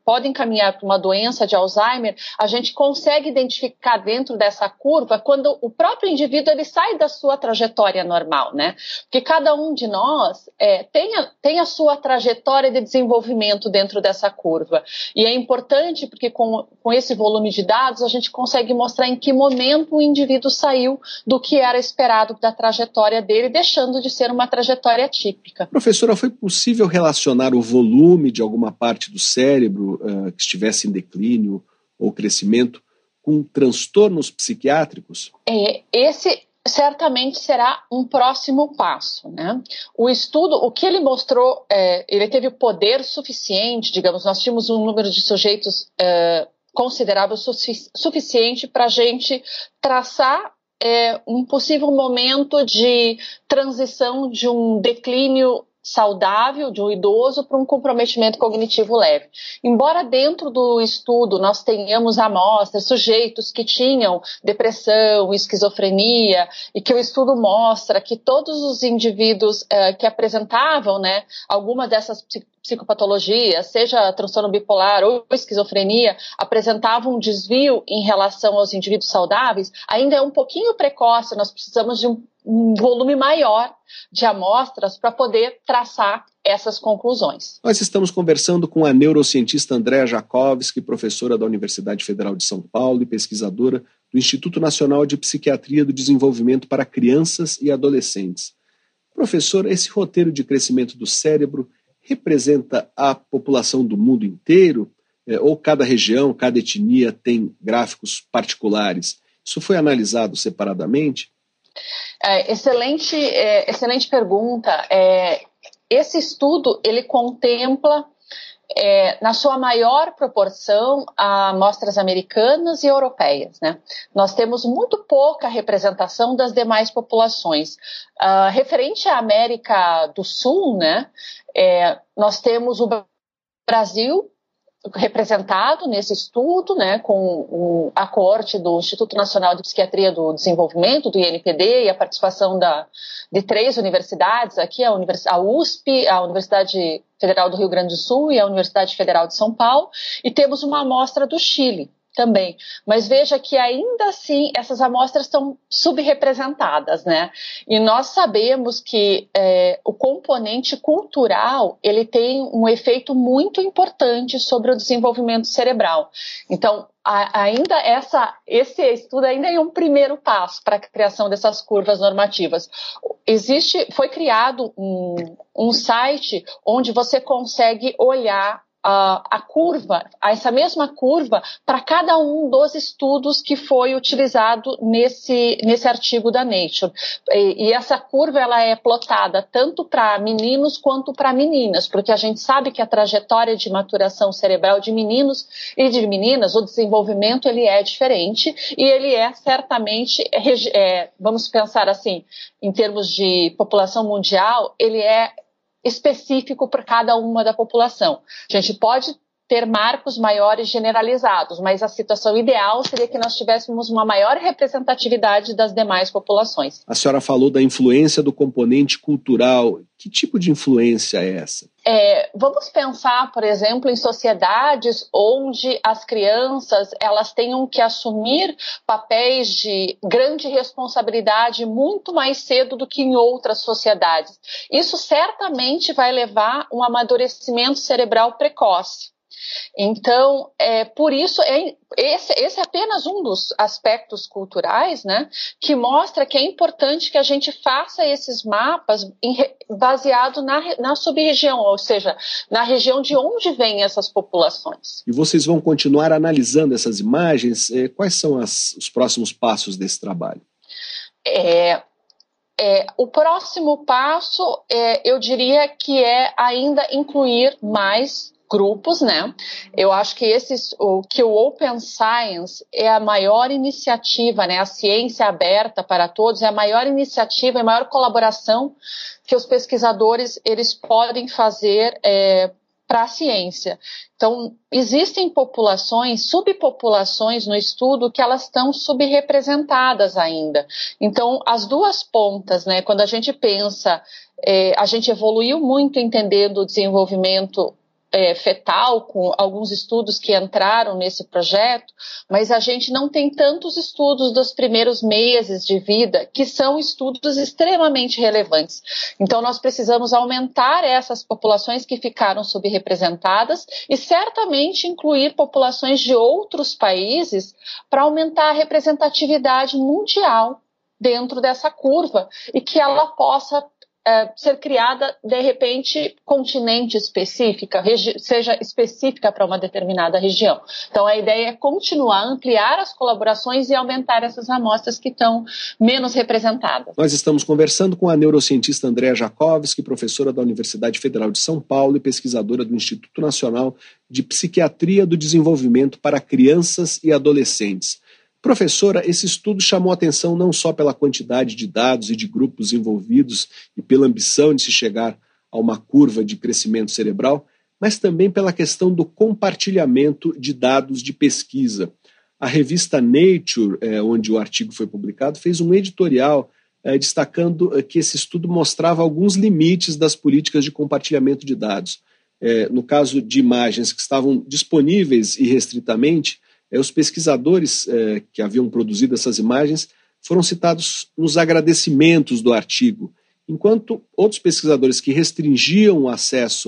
podem caminhar para uma doença de Alzheimer, a gente consegue identificar dentro dessa curva quando o próprio indivíduo ele sai da sua trajetória normal, né? Porque cada um de nós tem a sua trajetória de desenvolvimento dentro dessa curva. E é importante porque com esse volume de dados a gente consegue mostrar em que momento o indivíduo saiu do que era esperado da trajetória dele, deixando de ser uma trajetória típica. Professora, foi possível relacionar o volume de alguma parte do cérebro que estivesse em declínio ou crescimento com transtornos psiquiátricos? Esse certamente será um próximo passo, né? O estudo, o que ele mostrou, ele teve o poder suficiente, digamos, nós tínhamos um número de sujeitos considerável suficiente para a gente traçar um possível momento de transição de um declínio saudável de um idoso para um comprometimento cognitivo leve. Embora dentro do estudo nós tenhamos amostras, sujeitos que tinham depressão, esquizofrenia, e que o estudo mostra que todos os indivíduos que apresentavam, né, alguma dessas psicopatologias, seja transtorno bipolar ou esquizofrenia, apresentavam um desvio em relação aos indivíduos saudáveis, ainda é um pouquinho precoce, nós precisamos de um volume maior de amostras para poder traçar essas conclusões. Nós estamos conversando com a neurocientista Andréa Jakovski, professora da Universidade Federal de São Paulo e pesquisadora do Instituto Nacional de Psiquiatria do Desenvolvimento para Crianças e Adolescentes. Professor, esse roteiro de crescimento do cérebro representa a população do mundo inteiro? Ou cada região, cada etnia tem gráficos particulares? Isso foi analisado separadamente? Excelente pergunta. Esse estudo, ele contempla, na sua maior proporção, amostras americanas e europeias, né? Nós temos muito pouca representação das demais populações. Referente à América do Sul, né, nós temos o Brasil representado nesse estudo, né, com a coorte do Instituto Nacional de Psiquiatria do Desenvolvimento, do INPD, e a participação de 3 universidades aqui, a USP, a Universidade Federal do Rio Grande do Sul e a Universidade Federal de São Paulo, e temos uma amostra do Chile também, mas veja que ainda assim essas amostras estão subrepresentadas, né? E nós sabemos que o componente cultural, ele tem um efeito muito importante sobre o desenvolvimento cerebral. Então, ainda esse estudo ainda é um primeiro passo para a criação dessas curvas normativas. Foi criado um site onde você consegue olhar essa mesma curva para cada um dos estudos que foi utilizado nesse artigo da Nature. E essa curva ela é plotada tanto para meninos quanto para meninas, porque a gente sabe que a trajetória de maturação cerebral de meninos e de meninas, o desenvolvimento ele é diferente e ele é certamente, vamos pensar assim, em termos de população mundial, ele é específico para cada uma da população. A gente pode ter marcos maiores generalizados, mas a situação ideal seria que nós tivéssemos uma maior representatividade das demais populações. A senhora falou da influência do componente cultural. Que tipo de influência é essa? Vamos pensar, por exemplo, em sociedades onde as crianças elas tenham que assumir papéis de grande responsabilidade muito mais cedo do que em outras sociedades. Isso certamente vai levar a um amadurecimento cerebral precoce. Então, por isso, esse é apenas um dos aspectos culturais, né, que mostra que é importante que a gente faça esses mapas baseado na sub-região, ou seja, na região de onde vêm essas populações. E vocês vão continuar analisando essas imagens? Quais são os próximos passos desse trabalho? O próximo passo, eu diria que é ainda incluir mais grupos, né? Eu acho que o Open Science é a maior iniciativa, né? A ciência aberta para todos é a maior iniciativa e a maior colaboração que os pesquisadores eles podem fazer para a ciência. Então, existem subpopulações no estudo que elas estão subrepresentadas ainda. Então, as duas pontas, né? Quando a gente pensa, a gente evoluiu muito entendendo o desenvolvimento fetal, com alguns estudos que entraram nesse projeto, mas a gente não tem tantos estudos dos primeiros meses de vida, que são estudos extremamente relevantes. Então, nós precisamos aumentar essas populações que ficaram subrepresentadas e certamente incluir populações de outros países para aumentar a representatividade mundial dentro dessa curva e que ela possa ser criada, de repente, continente específica, seja específica para uma determinada região. Então, a ideia é continuar, ampliar as colaborações e aumentar essas amostras que estão menos representadas. Nós estamos conversando com a neurocientista Andréa Jakovski, professora da Universidade Federal de São Paulo e pesquisadora do Instituto Nacional de Psiquiatria do Desenvolvimento para Crianças e Adolescentes. Professora, esse estudo chamou atenção não só pela quantidade de dados e de grupos envolvidos e pela ambição de se chegar a uma curva de crescimento cerebral, mas também pela questão do compartilhamento de dados de pesquisa. A revista Nature, onde o artigo foi publicado, fez um editorial destacando que esse estudo mostrava alguns limites das políticas de compartilhamento de dados. No caso de imagens que estavam disponíveis irrestritamente, os pesquisadores que haviam produzido essas imagens foram citados nos agradecimentos do artigo, enquanto outros pesquisadores que restringiam o acesso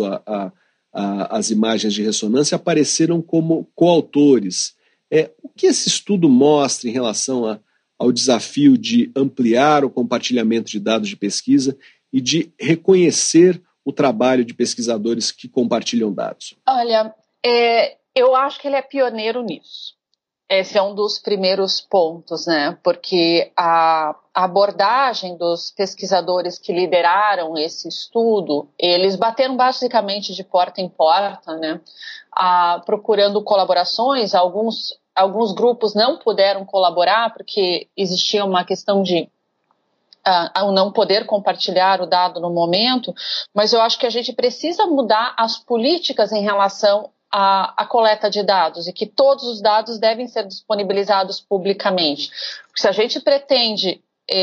às imagens de ressonância apareceram como coautores. O que esse estudo mostra em relação ao desafio de ampliar o compartilhamento de dados de pesquisa e de reconhecer o trabalho de pesquisadores que compartilham dados? Olha, eu acho que ele é pioneiro nisso. Esse é um dos primeiros pontos, né? Porque a abordagem dos pesquisadores que lideraram esse estudo, eles bateram basicamente de porta em porta, né? Procurando colaborações. Alguns grupos não puderam colaborar porque existia uma questão de ao não poder compartilhar o dado no momento, mas eu acho que a gente precisa mudar as políticas em relação à coleta de dados e que todos os dados devem ser disponibilizados publicamente. Porque se a gente pretende,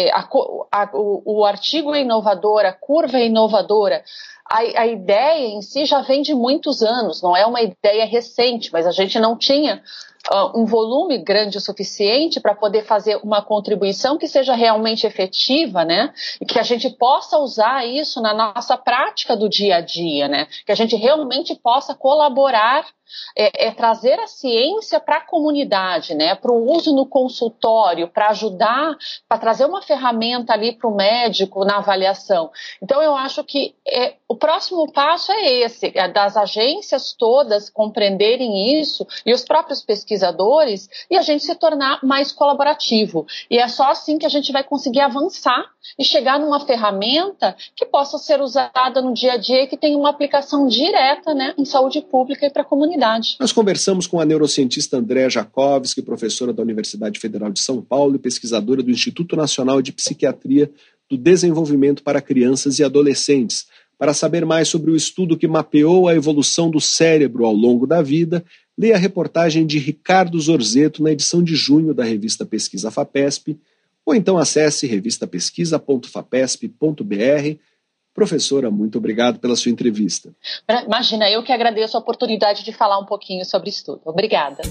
o artigo é inovador, a curva é inovadora, a ideia em si já vem de muitos anos, não é uma ideia recente, mas a gente não tinha um volume grande o suficiente para poder fazer uma contribuição que seja realmente efetiva, né? E que a gente possa usar isso na nossa prática do dia a dia, né? Que a gente realmente possa colaborar, trazer a ciência para a comunidade, né? Para o uso no consultório, para ajudar, para trazer uma ferramenta ali para o médico na avaliação. Então, eu acho que o próximo passo é esse, das agências todas compreenderem isso e os próprios pesquisadores e a gente se tornar mais colaborativo. E é só assim que a gente vai conseguir avançar e chegar numa ferramenta que possa ser usada no dia a dia e que tenha uma aplicação direta, né, em saúde pública e para a comunidade. Nós conversamos com a neurocientista Andréa Jakovski, professora da Universidade Federal de São Paulo e pesquisadora do Instituto Nacional de Psiquiatria do Desenvolvimento para Crianças e Adolescentes, para saber mais sobre o estudo que mapeou a evolução do cérebro ao longo da vida. Leia a reportagem de Ricardo Zorzeto na edição de junho da revista Pesquisa FAPESP, ou então acesse revistapesquisa.fapesp.br. Professora, muito obrigado pela sua entrevista. Imagina, eu que agradeço a oportunidade de falar um pouquinho sobre isso tudo. Obrigada.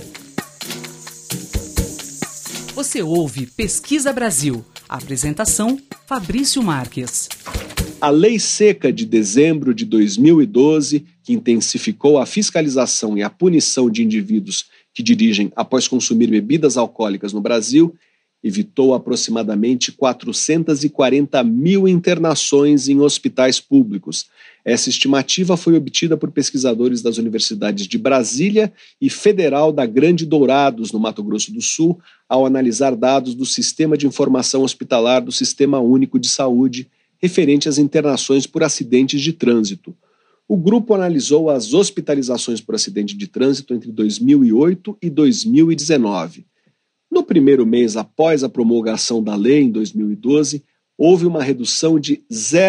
Você ouve Pesquisa Brasil. A apresentação, Fabrício Marques. A Lei Seca de dezembro de 2012, que intensificou a fiscalização e a punição de indivíduos que dirigem após consumir bebidas alcoólicas no Brasil, evitou aproximadamente 440 mil internações em hospitais públicos. Essa estimativa foi obtida por pesquisadores das universidades de Brasília e Federal da Grande Dourados, no Mato Grosso do Sul, ao analisar dados do Sistema de Informação Hospitalar do Sistema Único de Saúde, referente às internações por acidentes de trânsito. O grupo analisou as hospitalizações por acidente de trânsito entre 2008 e 2019. No primeiro mês após a promulgação da lei, em 2012, houve uma redução de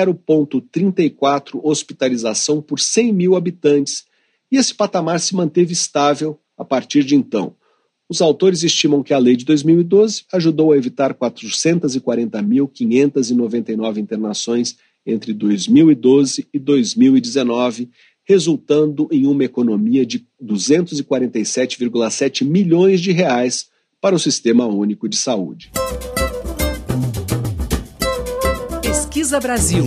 0,34 hospitalização por 100 mil habitantes, e esse patamar se manteve estável a partir de então. Os autores estimam que a lei de 2012 ajudou a evitar 440.599 internações entre 2012 e 2019, resultando em uma economia de 247,7 milhões de reais para o Sistema Único de Saúde. Pesquisa Brasil.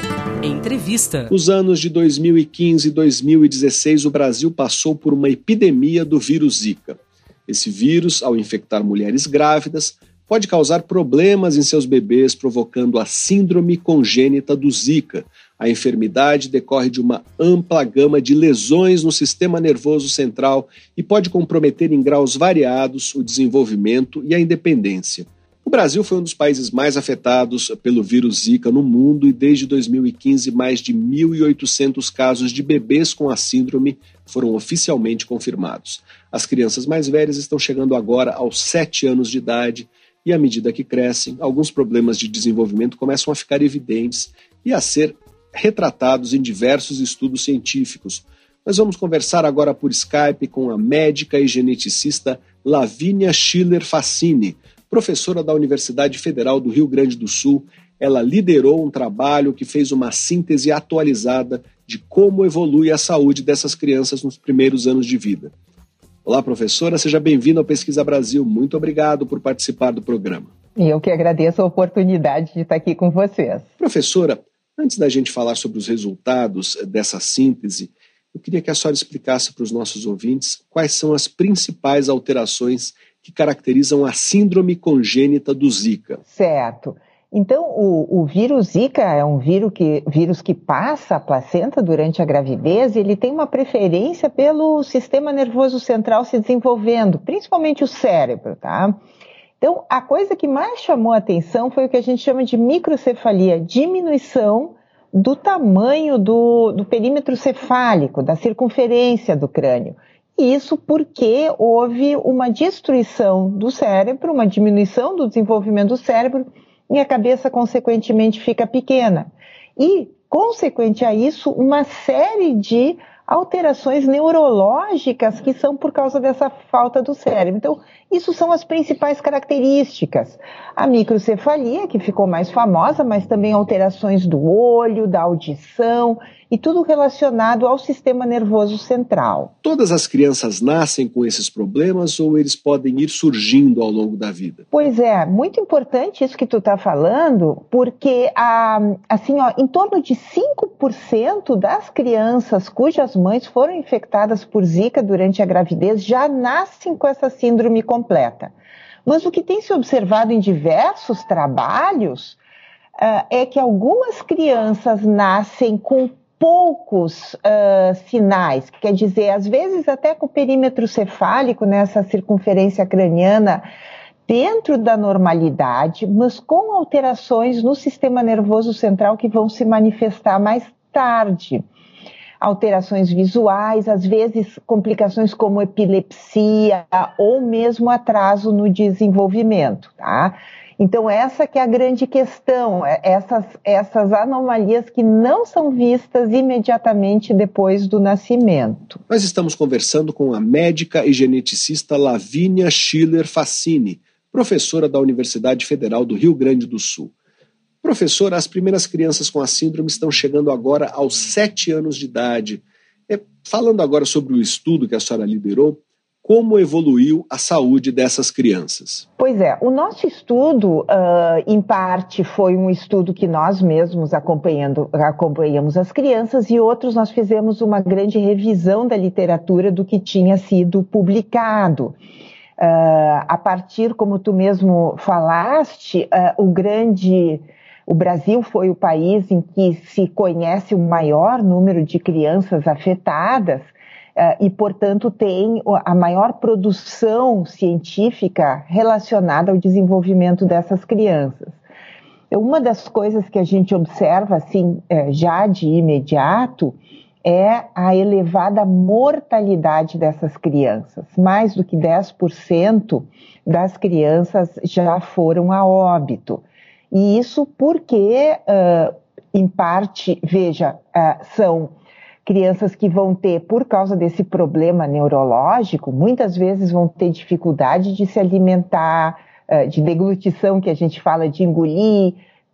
Entrevista. Nos anos de 2015 e 2016, o Brasil passou por uma epidemia do vírus Zika. Esse vírus, ao infectar mulheres grávidas, pode causar problemas em seus bebês, provocando a síndrome congênita do Zika. A enfermidade decorre de uma ampla gama de lesões no sistema nervoso central e pode comprometer em graus variados o desenvolvimento e a independência. O Brasil foi um dos países mais afetados pelo vírus Zika no mundo e desde 2015 mais de 1.800 casos de bebês com a síndrome foram oficialmente confirmados. As crianças mais velhas estão chegando agora aos 7 anos de idade e à medida que crescem, alguns problemas de desenvolvimento começam a ficar evidentes e a ser retratados em diversos estudos científicos. Nós vamos conversar agora por Skype com a médica e geneticista Lavínia Schiller Fassini, professora da Universidade Federal do Rio Grande do Sul. Ela liderou um trabalho que fez uma síntese atualizada de como evolui a saúde dessas crianças nos primeiros anos de vida. Olá, professora, seja bem-vinda ao Pesquisa Brasil. Muito obrigado por participar do programa. Eu que agradeço a oportunidade de estar aqui com vocês. Professora, antes da gente falar sobre os resultados dessa síntese, eu queria que a senhora explicasse para os nossos ouvintes quais são as principais alterações que caracterizam a síndrome congênita do Zika. Certo. Então, o vírus Zika é um vírus que passa a placenta durante a gravidez e ele tem uma preferência pelo sistema nervoso central se desenvolvendo, principalmente o cérebro, tá? Então, a coisa que mais chamou a atenção foi o que a gente chama de microcefalia, diminuição do tamanho do perímetro cefálico, da circunferência do crânio. E isso porque houve uma destruição do cérebro, uma diminuição do desenvolvimento do cérebro e a cabeça, consequentemente, fica pequena. E, consequente a isso, uma série de alterações neurológicas que são por causa dessa falta do cérebro. Então, isso são as principais características. A microcefalia, que ficou mais famosa, mas também alterações do olho, da audição e tudo relacionado ao sistema nervoso central. Todas as crianças nascem com esses problemas ou eles podem ir surgindo ao longo da vida? Pois é, muito importante isso que tu está falando, porque em torno de 5% das crianças cujas mães foram infectadas por Zika durante a gravidez já nascem com essa síndrome completa. Mas o que tem se observado em diversos trabalhos é que algumas crianças nascem com poucos sinais, quer dizer, às vezes até com o perímetro cefálico, nessa circunferência craniana, dentro da normalidade, mas com alterações no sistema nervoso central que vão se manifestar mais tarde. Alterações visuais, às vezes complicações como epilepsia ou mesmo atraso no desenvolvimento, tá? Então essa que é a grande questão, essas anomalias que não são vistas imediatamente depois do nascimento. Nós estamos conversando com a médica e geneticista Lavínia Schiller Fassini, professora da Universidade Federal do Rio Grande do Sul. Professora, as primeiras crianças com a síndrome estão chegando agora aos 7 anos de idade. Falando agora sobre o estudo que a senhora liderou, como evoluiu a saúde dessas crianças? Pois é, o nosso estudo, em parte, foi um estudo que nós mesmos acompanhamos as crianças e outros nós fizemos uma grande revisão da literatura do que tinha sido publicado. A partir, como tu mesmo falaste, o Brasil foi o país em que se conhece o maior número de crianças afetadas e, portanto, tem a maior produção científica relacionada ao desenvolvimento dessas crianças. Uma das coisas que a gente observa, assim, já de imediato, é a elevada mortalidade dessas crianças. Mais do que 10% das crianças já foram a óbito. E isso porque, em parte, são crianças que vão ter, por causa desse problema neurológico, muitas vezes vão ter dificuldade de se alimentar, de deglutição, que a gente fala de engolir,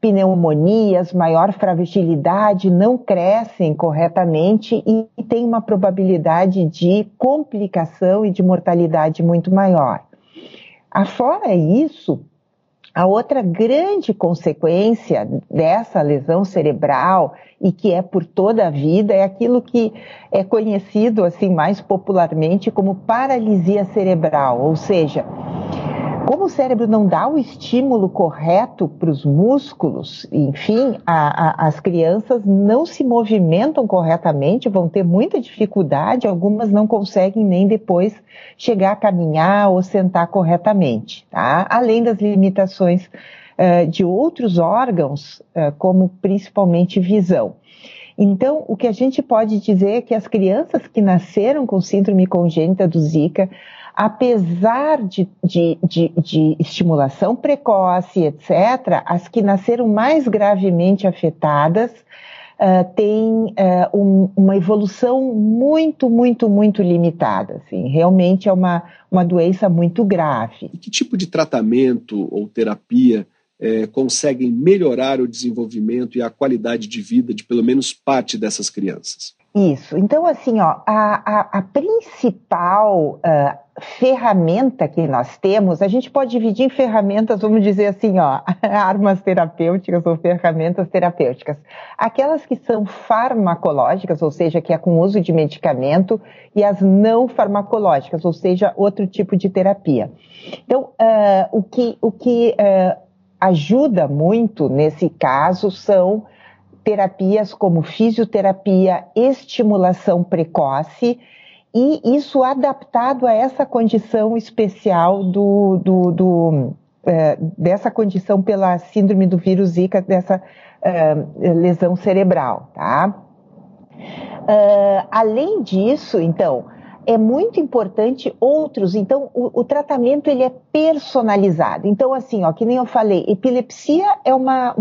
pneumonias, maior fragilidade, não crescem corretamente e tem uma probabilidade de complicação e de mortalidade muito maior. Afora isso, a outra grande consequência dessa lesão cerebral, e que é por toda a vida, é aquilo que é conhecido assim mais popularmente como paralisia cerebral, ou seja, como o cérebro não dá o estímulo correto para os músculos, enfim, as crianças não se movimentam corretamente, vão ter muita dificuldade, algumas não conseguem nem depois chegar a caminhar ou sentar corretamente, tá? Além das limitações de outros órgãos, como principalmente visão. Então, o que a gente pode dizer é que as crianças que nasceram com síndrome congênita do Zika, apesar de estimulação precoce, etc., as que nasceram mais gravemente afetadas têm uma evolução muito limitada. Assim. Realmente é uma doença muito grave. E que tipo de tratamento ou terapia conseguem melhorar o desenvolvimento e a qualidade de vida de pelo menos parte dessas crianças? Isso. Então, assim, a principal ferramenta que nós temos, a gente pode dividir em ferramentas, vamos dizer assim, armas terapêuticas ou ferramentas terapêuticas. Aquelas que são farmacológicas, ou seja, que é com uso de medicamento, e as não farmacológicas, ou seja, outro tipo de terapia. Então, o que ajuda muito nesse caso são terapias como fisioterapia, estimulação precoce, e isso adaptado a essa condição especial dessa condição pela síndrome do vírus Zika, dessa lesão cerebral, tá? Além disso, então, é muito importante outros, então o tratamento ele é personalizado. Então assim, que nem eu falei, epilepsia é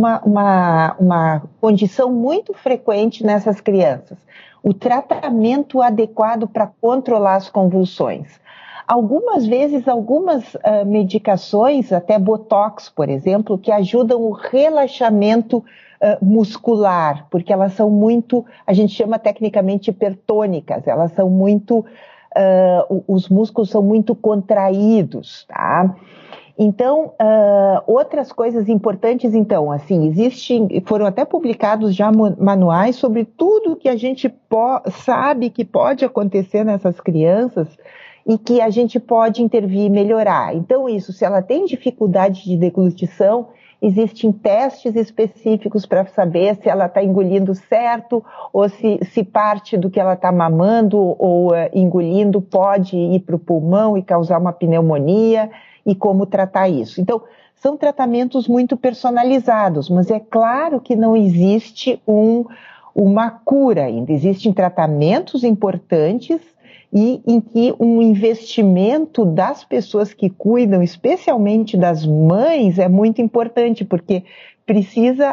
uma condição muito frequente nessas crianças. O tratamento adequado para controlar as convulsões. Algumas vezes, algumas medicações, até Botox, por exemplo, que ajudam o relaxamento muscular, porque elas são muito, a gente chama tecnicamente hipertônicas, elas são muito, os músculos são muito contraídos, tá? Então, outras coisas importantes, então, assim, foram até publicados já manuais sobre tudo que a gente sabe que pode acontecer nessas crianças e que a gente pode intervir e melhorar. Então, isso, se ela tem dificuldade de deglutição, existem testes específicos para saber se ela está engolindo certo ou se parte do que ela está mamando ou engolindo pode ir para o pulmão e causar uma pneumonia e como tratar isso. Então, são tratamentos muito personalizados, mas é claro que não existe uma cura ainda. Existem tratamentos importantes e em que um investimento das pessoas que cuidam, especialmente das mães, é muito importante, porque precisa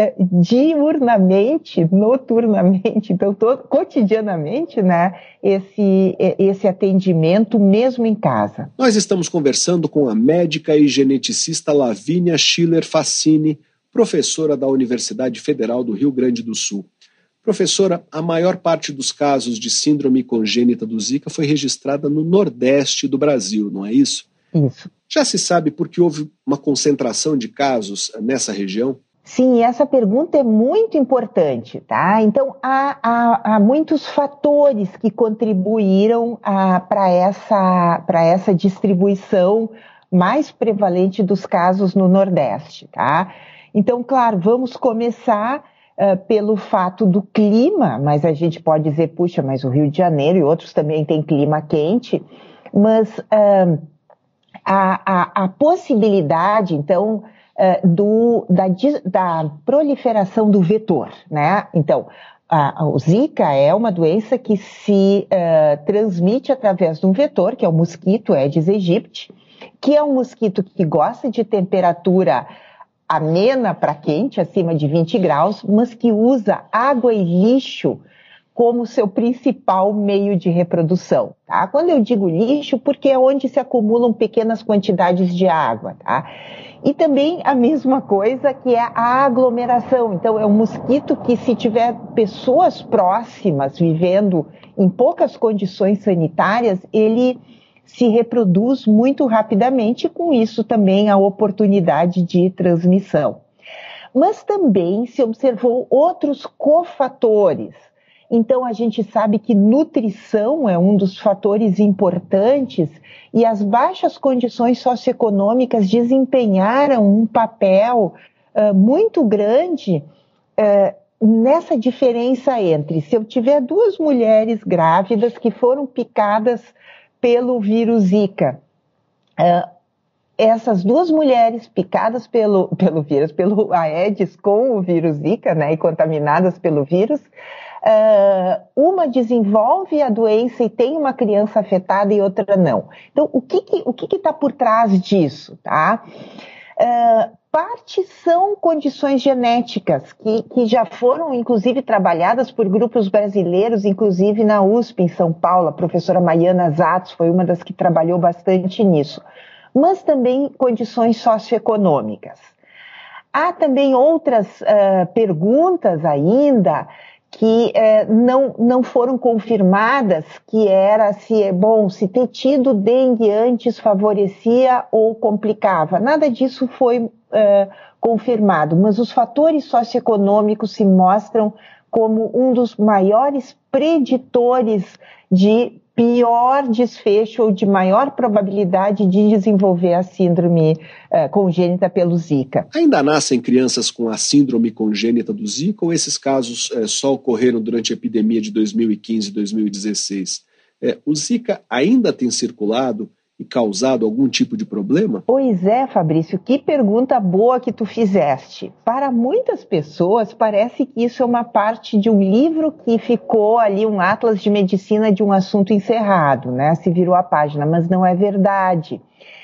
diurnamente, noturnamente, então cotidianamente, né, esse atendimento mesmo em casa. Nós estamos conversando com a médica e geneticista Lavínia Schiller Fassini, professora da Universidade Federal do Rio Grande do Sul. Professora, a maior parte dos casos de síndrome congênita do Zika foi registrada no Nordeste do Brasil, não é isso? Isso. Já se sabe por que houve uma concentração de casos nessa região? Sim, essa pergunta é muito importante, tá? Então, há muitos fatores que contribuíram para essa distribuição mais prevalente dos casos no Nordeste, tá? Então, claro, vamos começar pelo fato do clima, mas a gente pode dizer, puxa, mas o Rio de Janeiro e outros também têm clima quente, mas a possibilidade, então, da proliferação do vetor, né? Então, o Zika é uma doença que se transmite através de um vetor, que é o mosquito Aedes aegypti, que é um mosquito que gosta de temperatura amena para quente, acima de 20 graus, mas que usa água e lixo como seu principal meio de reprodução, tá? Quando eu digo lixo, porque é onde se acumulam pequenas quantidades de água, tá? E também a mesma coisa que é a aglomeração. Então, é um mosquito que, se tiver pessoas próximas vivendo em poucas condições sanitárias, ele se reproduz muito rapidamente, e com isso também a oportunidade de transmissão. Mas também se observou outros cofatores. Então, a gente sabe que nutrição é um dos fatores importantes, e as baixas condições socioeconômicas desempenharam um papel muito grande nessa diferença entre, se eu tiver 2 mulheres grávidas que foram picadas pelo vírus Zika, essas 2 mulheres picadas pelo vírus, pelo Aedes com o vírus Zika, né, e contaminadas pelo vírus, uma desenvolve a doença e tem uma criança afetada e outra não. Então, o que está por trás disso, tá? Parte são condições genéticas que já foram, inclusive, trabalhadas por grupos brasileiros, inclusive na USP, em São Paulo. A professora Maiana Zatz foi uma das que trabalhou bastante nisso. Mas também condições socioeconômicas. Há também outras perguntas ainda que não foram confirmadas, que era se ter tido dengue antes favorecia ou complicava. Nada disso foi confirmado, mas os fatores socioeconômicos se mostram como um dos maiores preditores de pior desfecho ou de maior probabilidade de desenvolver a síndrome congênita pelo Zika. Ainda nascem crianças com a síndrome congênita do Zika, ou esses casos só ocorreram durante a epidemia de 2015 e 2016? O Zika ainda tem circulado e causado algum tipo de problema? Pois é, Fabrício, que pergunta boa que tu fizeste. Para muitas pessoas, parece que isso é uma parte de um livro que ficou ali, um atlas de medicina de um assunto encerrado, né? Se virou a página, mas não é verdade.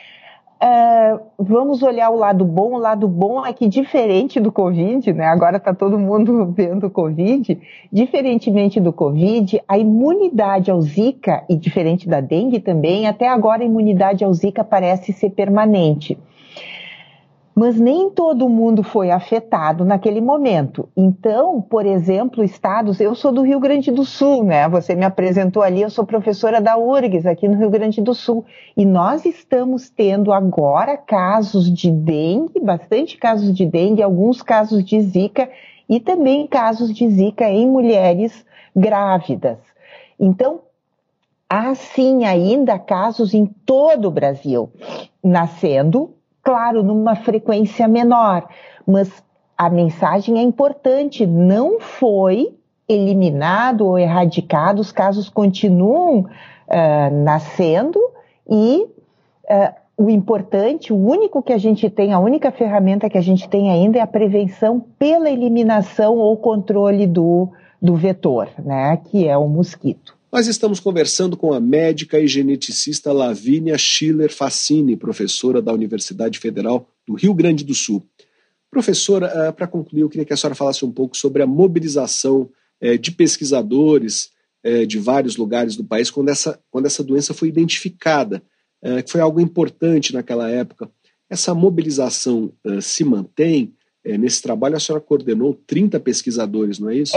Vamos olhar o lado bom. O lado bom é que, diferente do Covid, né? Agora está todo mundo vendo o Covid. Diferentemente do Covid, a imunidade ao Zika, e diferente da dengue também, até agora a imunidade ao Zika parece ser permanente. Mas nem todo mundo foi afetado naquele momento. Então, por exemplo, estados... Eu sou do Rio Grande do Sul, né? Você me apresentou ali, eu sou professora da URGS, aqui no Rio Grande do Sul. E nós estamos tendo agora casos de dengue, bastante casos de dengue, alguns casos de Zika, e também casos de Zika em mulheres grávidas. Então, há sim ainda casos em todo o Brasil nascendo, claro, numa frequência menor, mas a mensagem é importante, não foi eliminado ou erradicado, os casos continuam nascendo e o importante, o único que a gente tem, a única ferramenta que a gente tem ainda é a prevenção pela eliminação ou controle do vetor, né, que é o mosquito. Nós estamos conversando com a médica e geneticista Lavínia Schiller Fassini, professora da Universidade Federal do Rio Grande do Sul. Professora, para concluir, eu queria que a senhora falasse um pouco sobre a mobilização de pesquisadores de vários lugares do país quando essa doença foi identificada, que foi algo importante naquela época. Essa mobilização se mantém? Nesse trabalho a senhora coordenou 30 pesquisadores, não é isso?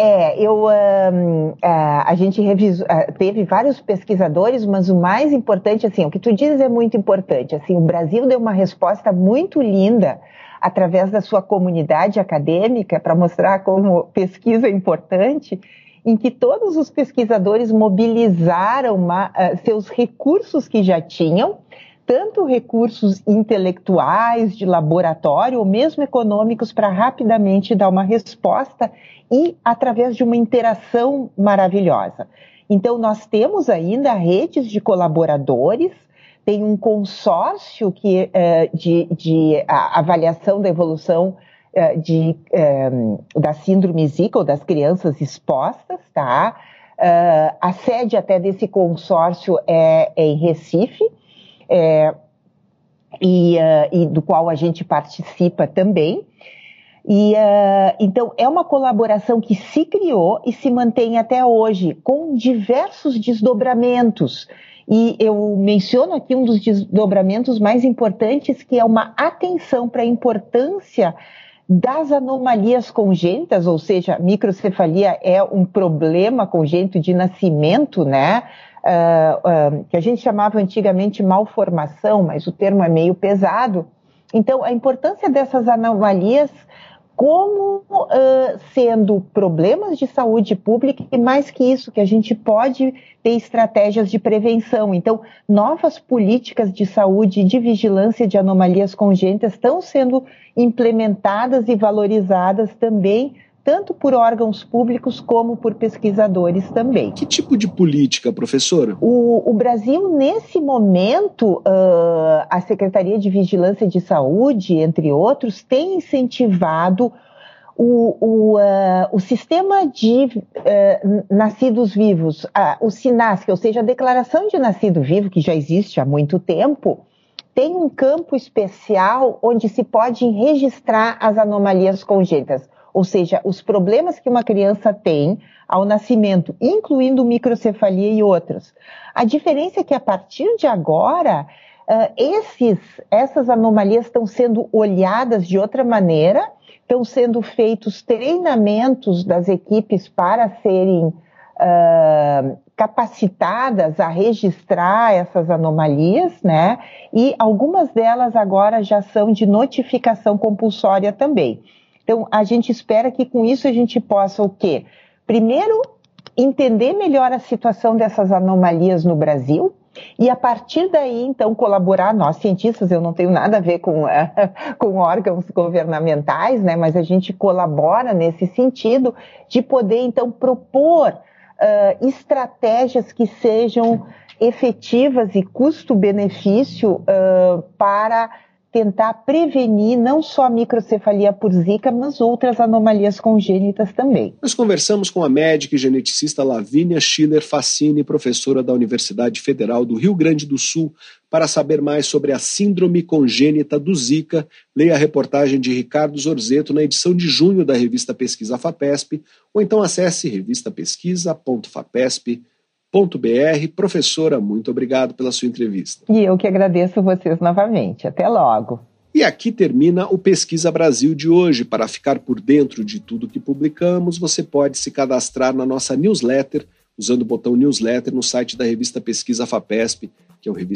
A gente teve vários pesquisadores, mas o mais importante, assim, o que tu dizes é muito importante. Assim, o Brasil deu uma resposta muito linda através da sua comunidade acadêmica para mostrar como pesquisa é importante, em que todos os pesquisadores mobilizaram seus recursos que já tinham, tanto recursos intelectuais, de laboratório, ou mesmo econômicos, para rapidamente dar uma resposta e através de uma interação maravilhosa. Então, nós temos ainda redes de colaboradores, tem um consórcio de avaliação da evolução da síndrome Zika, ou das crianças expostas, tá? A sede até desse consórcio é em Recife, e do qual a gente participa também. Então, é uma colaboração que se criou e se mantém até hoje, com diversos desdobramentos. E eu menciono aqui um dos desdobramentos mais importantes, que é uma atenção para a importância das anomalias congênitas, ou seja, a microcefalia é um problema congênito de nascimento, né? Que a gente chamava antigamente malformação, mas o termo é meio pesado. Então, a importância dessas anomalias como sendo problemas de saúde pública e, mais que isso, que a gente pode ter estratégias de prevenção. Então, novas políticas de saúde e de vigilância de anomalias congênitas estão sendo implementadas e valorizadas também, tanto por órgãos públicos como por pesquisadores também. Que tipo de política, professora? O Brasil, nesse momento, a Secretaria de Vigilância de Saúde, entre outros, tem incentivado o sistema de nascidos vivos, o SINASC, ou seja, a Declaração de Nascido Vivo, que já existe há muito tempo, tem um campo especial onde se pode registrar as anomalias congênitas. Ou seja, os problemas que uma criança tem ao nascimento, incluindo microcefalia e outros. A diferença é que, a partir de agora, essas anomalias estão sendo olhadas de outra maneira, estão sendo feitos treinamentos das equipes para serem capacitadas a registrar essas anomalias, né? E algumas delas agora já são de notificação compulsória também. Então, a gente espera que com isso a gente possa o quê? Primeiro, entender melhor a situação dessas anomalias no Brasil e, a partir daí, então, colaborar, nós cientistas, eu não tenho nada a ver com órgãos governamentais, né, mas a gente colabora nesse sentido de poder, então, propor estratégias que sejam efetivas e custo-benefício para tentar prevenir não só a microcefalia por Zika, mas outras anomalias congênitas também. Nós conversamos com a médica e geneticista Lavínia Schiller Fassini, professora da Universidade Federal do Rio Grande do Sul, para saber mais sobre a síndrome congênita do Zika. Leia a reportagem de Ricardo Zorzeto na edição de junho da revista Pesquisa FAPESP, ou então acesse revistapesquisa.fapesp.br. Professora, muito obrigado pela sua entrevista. E eu que agradeço vocês novamente. Até logo. E aqui termina o Pesquisa Brasil de hoje. Para ficar por dentro de tudo que publicamos, você pode se cadastrar na nossa newsletter, usando o botão newsletter no site da revista Pesquisa FAPESP, que é o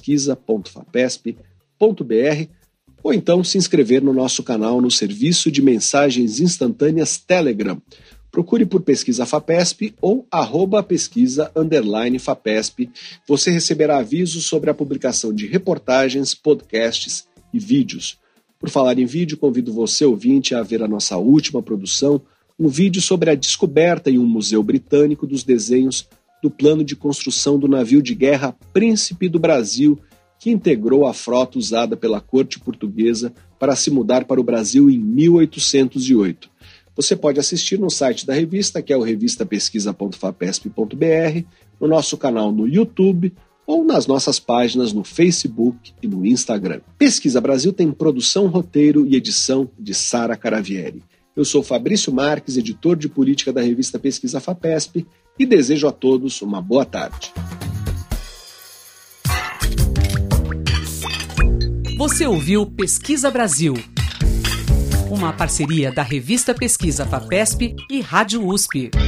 revistapesquisa.fapesp.br, ou então se inscrever no nosso canal no serviço de mensagens instantâneas Telegram. Procure por Pesquisa FAPESP ou @pesquisa_FAPESP. Você receberá avisos sobre a publicação de reportagens, podcasts e vídeos. Por falar em vídeo, convido você, ouvinte, a ver a nossa última produção, um vídeo sobre a descoberta em um museu britânico dos desenhos do plano de construção do navio de guerra Príncipe do Brasil, que integrou a frota usada pela corte portuguesa para se mudar para o Brasil em 1808. Você pode assistir no site da revista, que é o revistapesquisa.fapesp.br, no nosso canal no YouTube ou nas nossas páginas no Facebook e no Instagram. Pesquisa Brasil tem produção, roteiro e edição de Sara Caravieri. Eu sou Fabrício Marques, editor de política da revista Pesquisa FAPESP, e desejo a todos uma boa tarde. Você ouviu Pesquisa Brasil, uma parceria da revista Pesquisa FAPESP e Rádio USP.